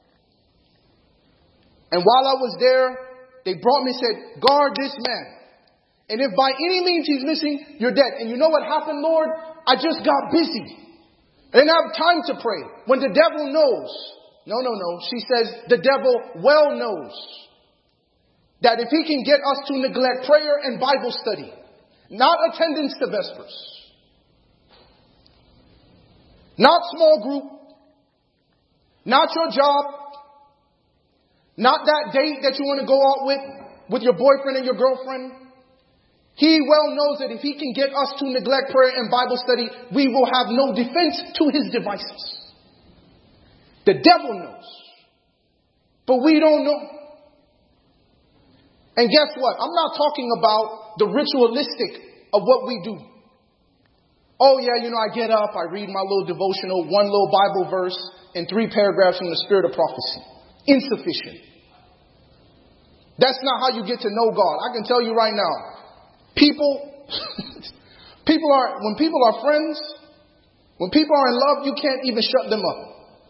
And while I was there, they brought me and said, guard this man. And if by any means he's missing, you're dead. And you know what happened, Lord? I just got busy. I didn't have time to pray. When the devil knows. No. She says the devil well knows that if he can get us to neglect prayer and Bible study, not attendance to Vespers, not small group, not your job, not that date that you want to go out with your boyfriend and your girlfriend. He well knows that if he can get us to neglect prayer and Bible study, we will have no defense to his devices. The devil knows. But we don't know. And guess what? I'm not talking about the ritualistic of what we do. Oh yeah, I get up, I read my little devotional, one little Bible verse, and 3 paragraphs from the Spirit of Prophecy. Insufficient. That's not how you get to know God. I can tell you right now, when people are friends, when people are in love, you can't even shut them up.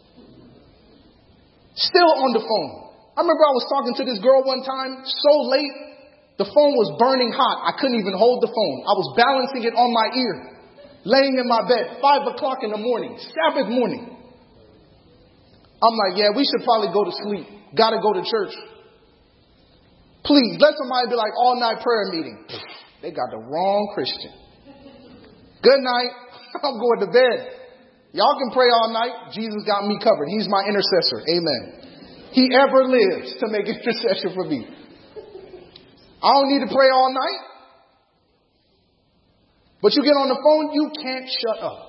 Still on the phone. I remember I was talking to this girl one time, so late, the phone was burning hot. I couldn't even hold the phone. I was balancing it on my ear, laying in my bed, 5 o'clock in the morning, Sabbath morning. I'm like, yeah, we should probably go to sleep. Got to go to church. Please, let somebody be like, all-night prayer meeting. They got the wrong Christian. Good night. I'm going to bed. Y'all can pray all night. Jesus got me covered. He's my intercessor. Amen. he ever lives to make intercession for me. I don't need to pray all night. But you get on the phone, you can't shut up.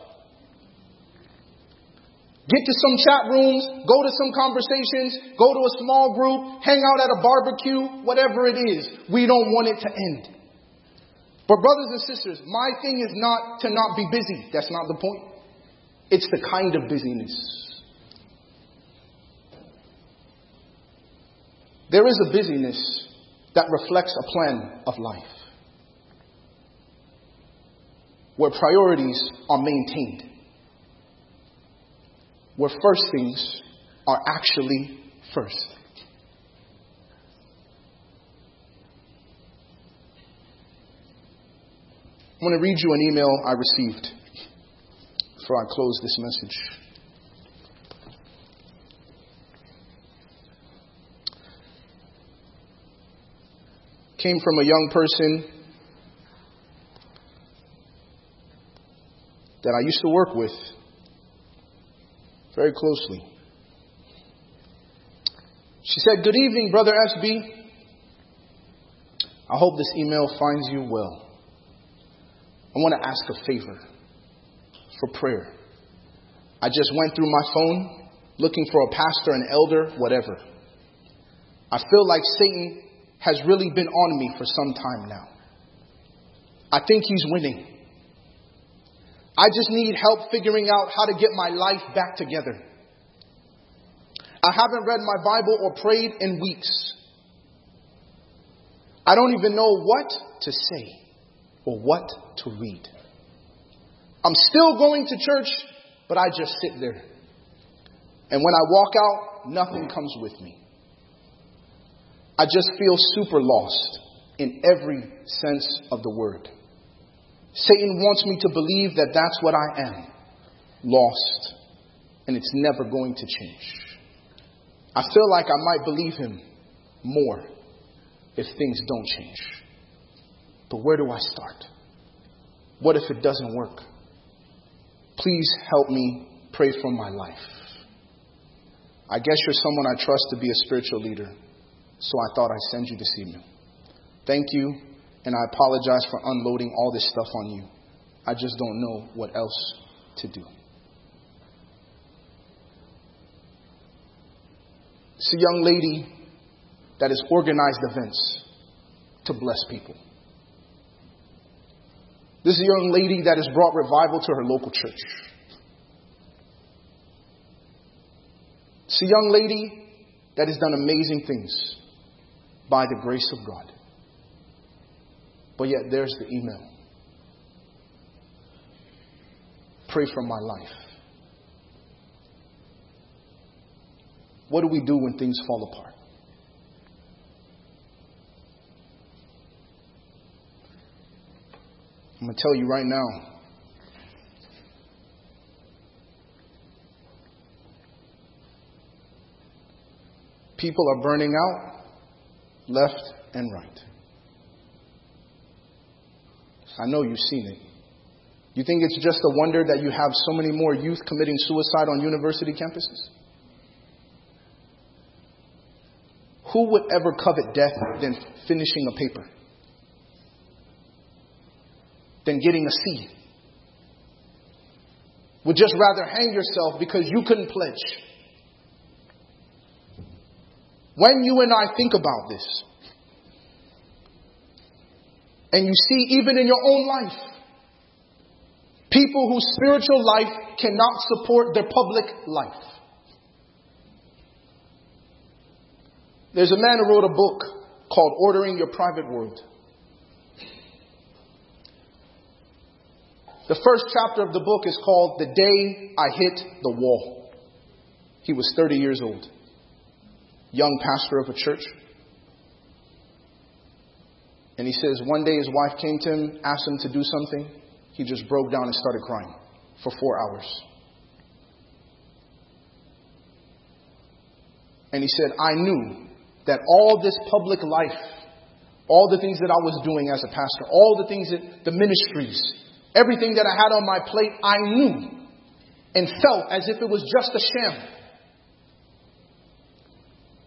Get to some chat rooms, go to some conversations, go to a small group, hang out at a barbecue, whatever it is. We don't want it to end. But brothers and sisters, my thing is not to not be busy. That's not the point. It's the kind of busyness. There is a busyness that reflects a plan of life, where priorities are maintained, where first things are actually first. I'm going to read you an email I received before I close this message. Came from a young person that I used to work with very closely. She said, "Good evening, Brother SB. I hope this email finds you well. I want to ask a favor for prayer. I just went through my phone looking for a pastor, an elder, whatever. I feel like Satan has really been on me for some time now. I think he's winning. I just need help figuring out how to get my life back together. I haven't read my Bible or prayed in weeks. I don't even know what to say or what to read. I'm still going to church, but I just sit there. And when I walk out, nothing comes with me. I just feel super lost in every sense of the word. Satan wants me to believe that that's what I am, lost, and it's never going to change. I feel like I might believe him more if things don't change. But where do I start? What if it doesn't work? Please help me, pray for my life. I guess you're someone I trust to be a spiritual leader, so I thought I'd send you this email. Thank you, and I apologize for unloading all this stuff on you. I just don't know what else to do." It's a young lady that has organized events to bless people. This is a young lady that has brought revival to her local church. It's a young lady that has done amazing things by the grace of God. But yet there's the email. Pray for my life. What do we do when things fall apart? I'm going to tell you right now. People are burning out left and right. I know you've seen it. You think it's just a wonder that you have so many more youth committing suicide on university campuses? Who would ever covet death than finishing a paper? Than getting a C? Would just rather hang yourself because you couldn't pledge. When you and I think about this, and you see even in your own life, people whose spiritual life cannot support their public life. There's a man who wrote a book called Ordering Your Private World. The first chapter of the book is called The Day I Hit the Wall. He was 30 years old. Young pastor of a church. And he says one day his wife came to him, asked him to do something. He just broke down and started crying for 4 hours. And he said, I knew that all this public life, all the things that I was doing as a pastor, all the things that the ministries, everything that I had on my plate, I knew and felt as if it was just a sham.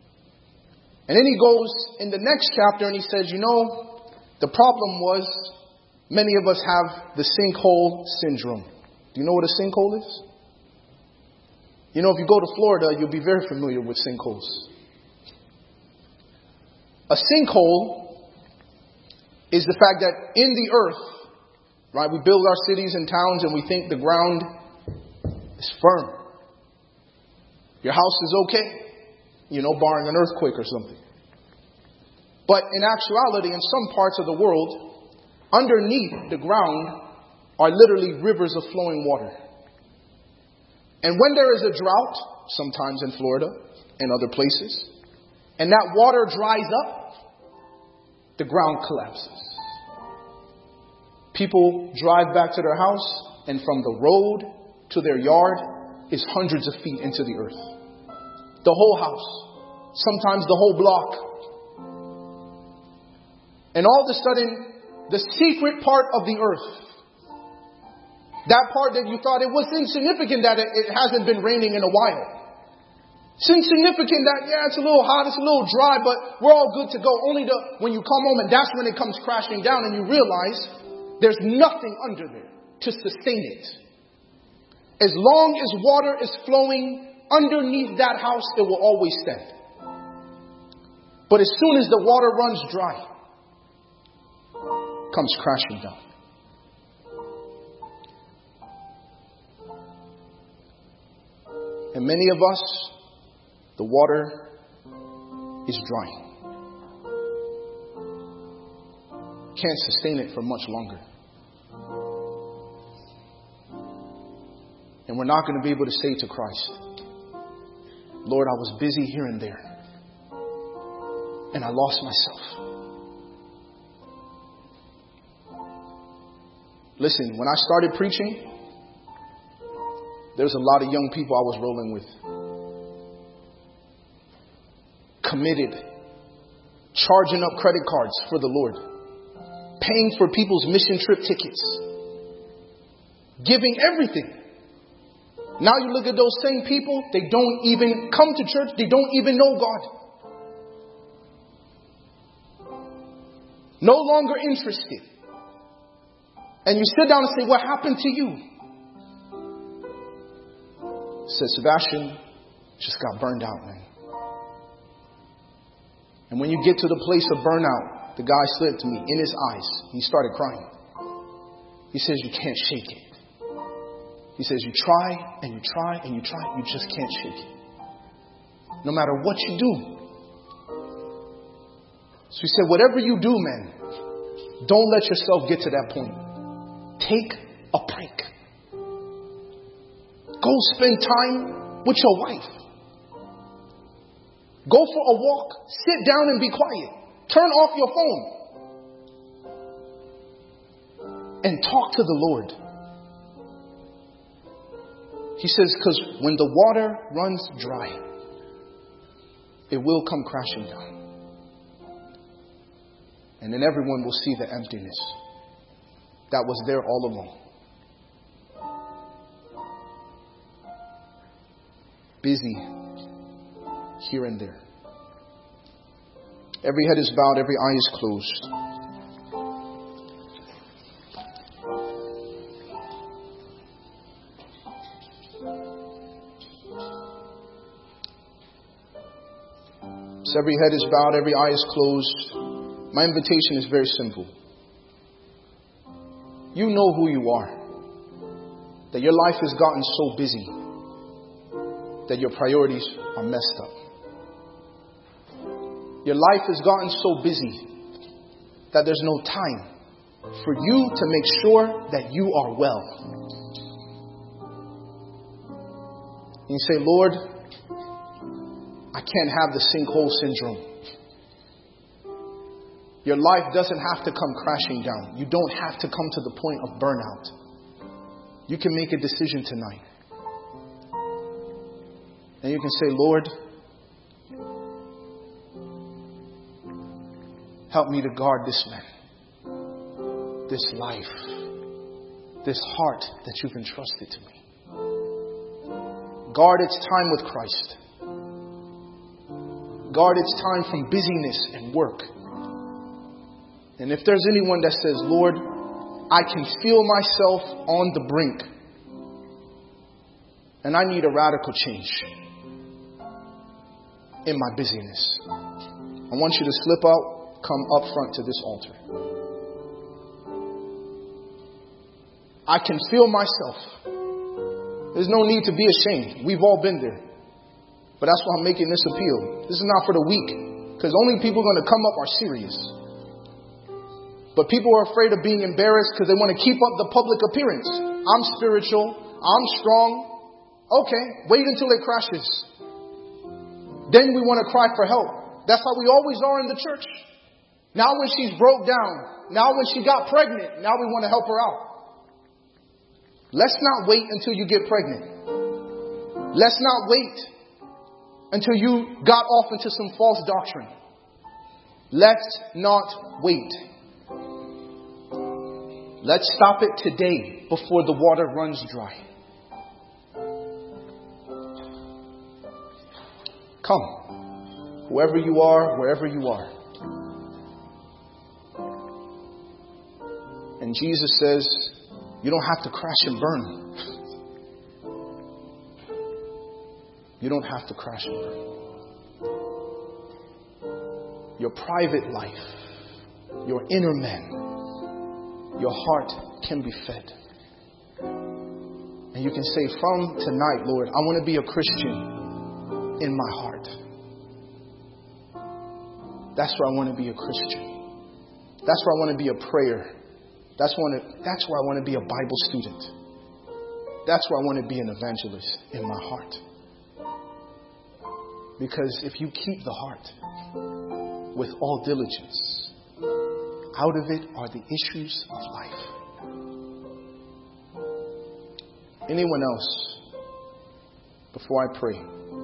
And then he goes in the next chapter and he says, the problem was many of us have the sinkhole syndrome. Do you know what a sinkhole is? If you go to Florida, you'll be very familiar with sinkholes. A sinkhole is the fact that in the earth, right, we build our cities and towns and we think the ground is firm. Your house is okay, barring an earthquake or something. But in actuality, in some parts of the world, underneath the ground are literally rivers of flowing water. And when there is a drought, sometimes in Florida and other places, and that water dries up, the ground collapses. People drive back to their house, and from the road to their yard is hundreds of feet into the earth. The whole house, sometimes the whole block. And all of a sudden, the secret part of the earth, that part that you thought it was insignificant that it hasn't been raining in a while. It's insignificant that, it's a little hot, it's a little dry, but we're all good to go. Only when you come home and that's when it comes crashing down and you realize there's nothing under there to sustain it. As long as water is flowing underneath that house, it will always stand. But as soon as the water runs dry, it comes crashing down. And many of us, the water is drying. Can't sustain it for much longer. And we're not going to be able to say to Christ, Lord, I was busy here and there, and I lost myself. Listen, when I started preaching, there's a lot of young people I was rolling with. Committed. Charging up credit cards for the Lord. Paying for people's mission trip tickets. Giving everything. Now you look at those same people, they don't even come to church. They don't even know God. No longer interested. And you sit down and say, what happened to you? Said, Sebastian, just got burned out, man. And when you get to the place of burnout, the guy said to me, in his eyes, he started crying. He says, you can't shake it. He says, you try and you try and you try, you just can't shake it. No matter what you do. So he said, whatever you do, man, don't let yourself get to that point. Take a break. Go spend time with your wife. Go for a walk. Sit down and be quiet. Turn off your phone. And talk to the Lord. He says, because when the water runs dry, it will come crashing down. And then everyone will see the emptiness that was there all along. Busy here and there. Every head is bowed, every eye is closed. So every head is bowed, every eye is closed. My invitation is very simple. You know who you are. That your life has gotten so busy that your priorities are messed up. Your life has gotten so busy that there's no time for you to make sure that you are well. And you say, Lord, I can't have the sinkhole syndrome. Your life doesn't have to come crashing down. You don't have to come to the point of burnout. You can make a decision tonight. And you can say, Lord, help me to guard this man, this life, this heart that you've entrusted to me. Guard its time with Christ. guard its time from busyness and work. And if there's anyone that says, Lord, I can feel myself on the brink and I need a radical change in my busyness, I want you to slip out, come up front to this altar. I can feel myself. There's no need to be ashamed. We've all been there. But that's why I'm making this appeal. This is not for the weak, because only people going to come up are serious. But people are afraid of being embarrassed because they want to keep up the public appearance. I'm spiritual. I'm strong. Okay, wait until it crashes. Then we want to cry for help. That's how we always are in the church. Now when she's broke down, now when she got pregnant, now we want to help her out. Let's not wait until you get pregnant. Let's not wait until you got off into some false doctrine. Let's not wait. Let's stop it today before the water runs dry. Come, whoever you are, wherever you are. And Jesus says, you don't have to crash and burn. You don't have to crash and burn. Your private life, your inner man, your heart can be fed. And you can say, from tonight, Lord, I want to be a Christian in my heart. That's where I want to be a Christian. That's where I want to be a prayer. That's where I want to be a Bible student. That's where I want to be an evangelist in my heart. Because if you keep the heart with all diligence, out of it are the issues of life. Anyone else? Before I pray.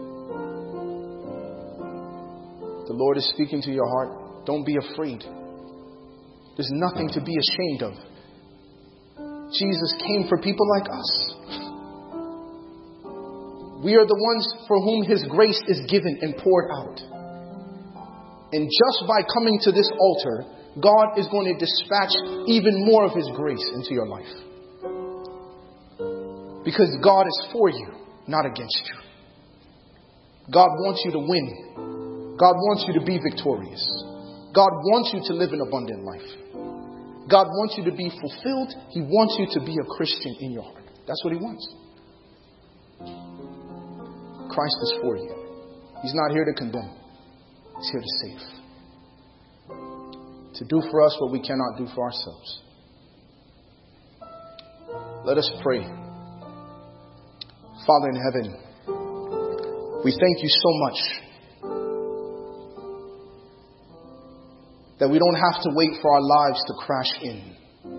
The Lord is speaking to your heart. Don't be afraid. There's nothing to be ashamed of. Jesus came for people like us. We are the ones for whom His grace is given and poured out. And just by coming to this altar, God is going to dispatch even more of His grace into your life. Because God is for you, not against you. God wants you to win. God wants you to be victorious. God wants you to live an abundant life. God wants you to be fulfilled. He wants you to be a Christian in your heart. That's what He wants. Christ is for you. He's not here to condemn. He's here to save. To do for us what we cannot do for ourselves. Let us pray. Father in heaven, we thank you so much that we don't have to wait for our lives to crash in.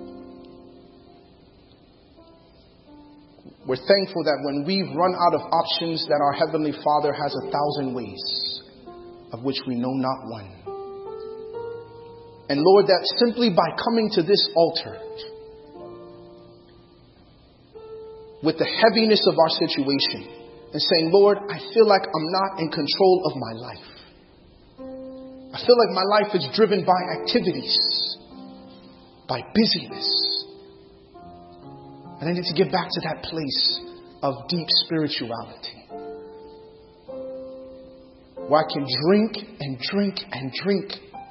We're thankful that when we've run out of options, that our Heavenly Father has 1,000 ways, of which we know not one. And Lord, that simply by coming to this altar, with the heaviness of our situation, and saying, Lord, I feel like I'm not in control of my life. I feel like my life is driven by activities, by busyness. And I need to get back to that place of deep spirituality, where I can drink and drink and drink,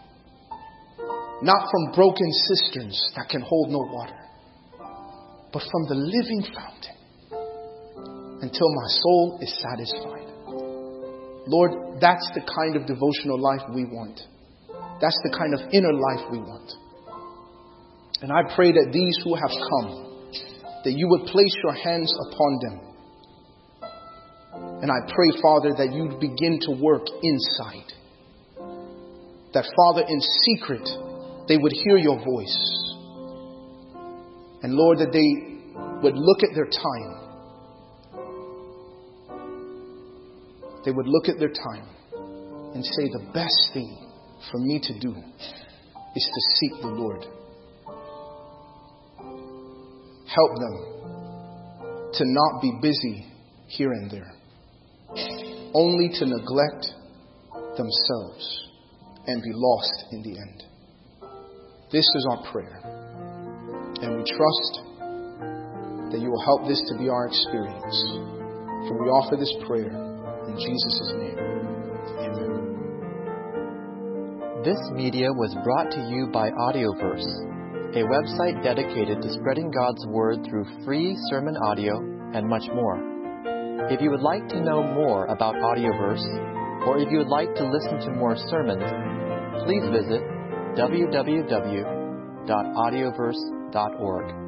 not from broken cisterns that can hold no water, but from the living fountain, until my soul is satisfied. Lord, that's the kind of devotional life we want. That's the kind of inner life we want. And I pray that these who have come, that you would place your hands upon them. And I pray, Father, that you begin to work inside. That, Father, in secret, they would hear your voice. And Lord, that they would look at their time. They would look at their time and say, the best thing for me to do is to seek the Lord. Help them to not be busy here and there, only to neglect themselves and be lost in the end. This is our prayer. And we trust that you will help this to be our experience. For we offer this prayer in Jesus' name. Amen. This media was brought to you by Audioverse, a website dedicated to spreading God's Word through free sermon audio and much more. If you would like to know more about Audioverse, or if you would like to listen to more sermons, please visit www.audioverse.org.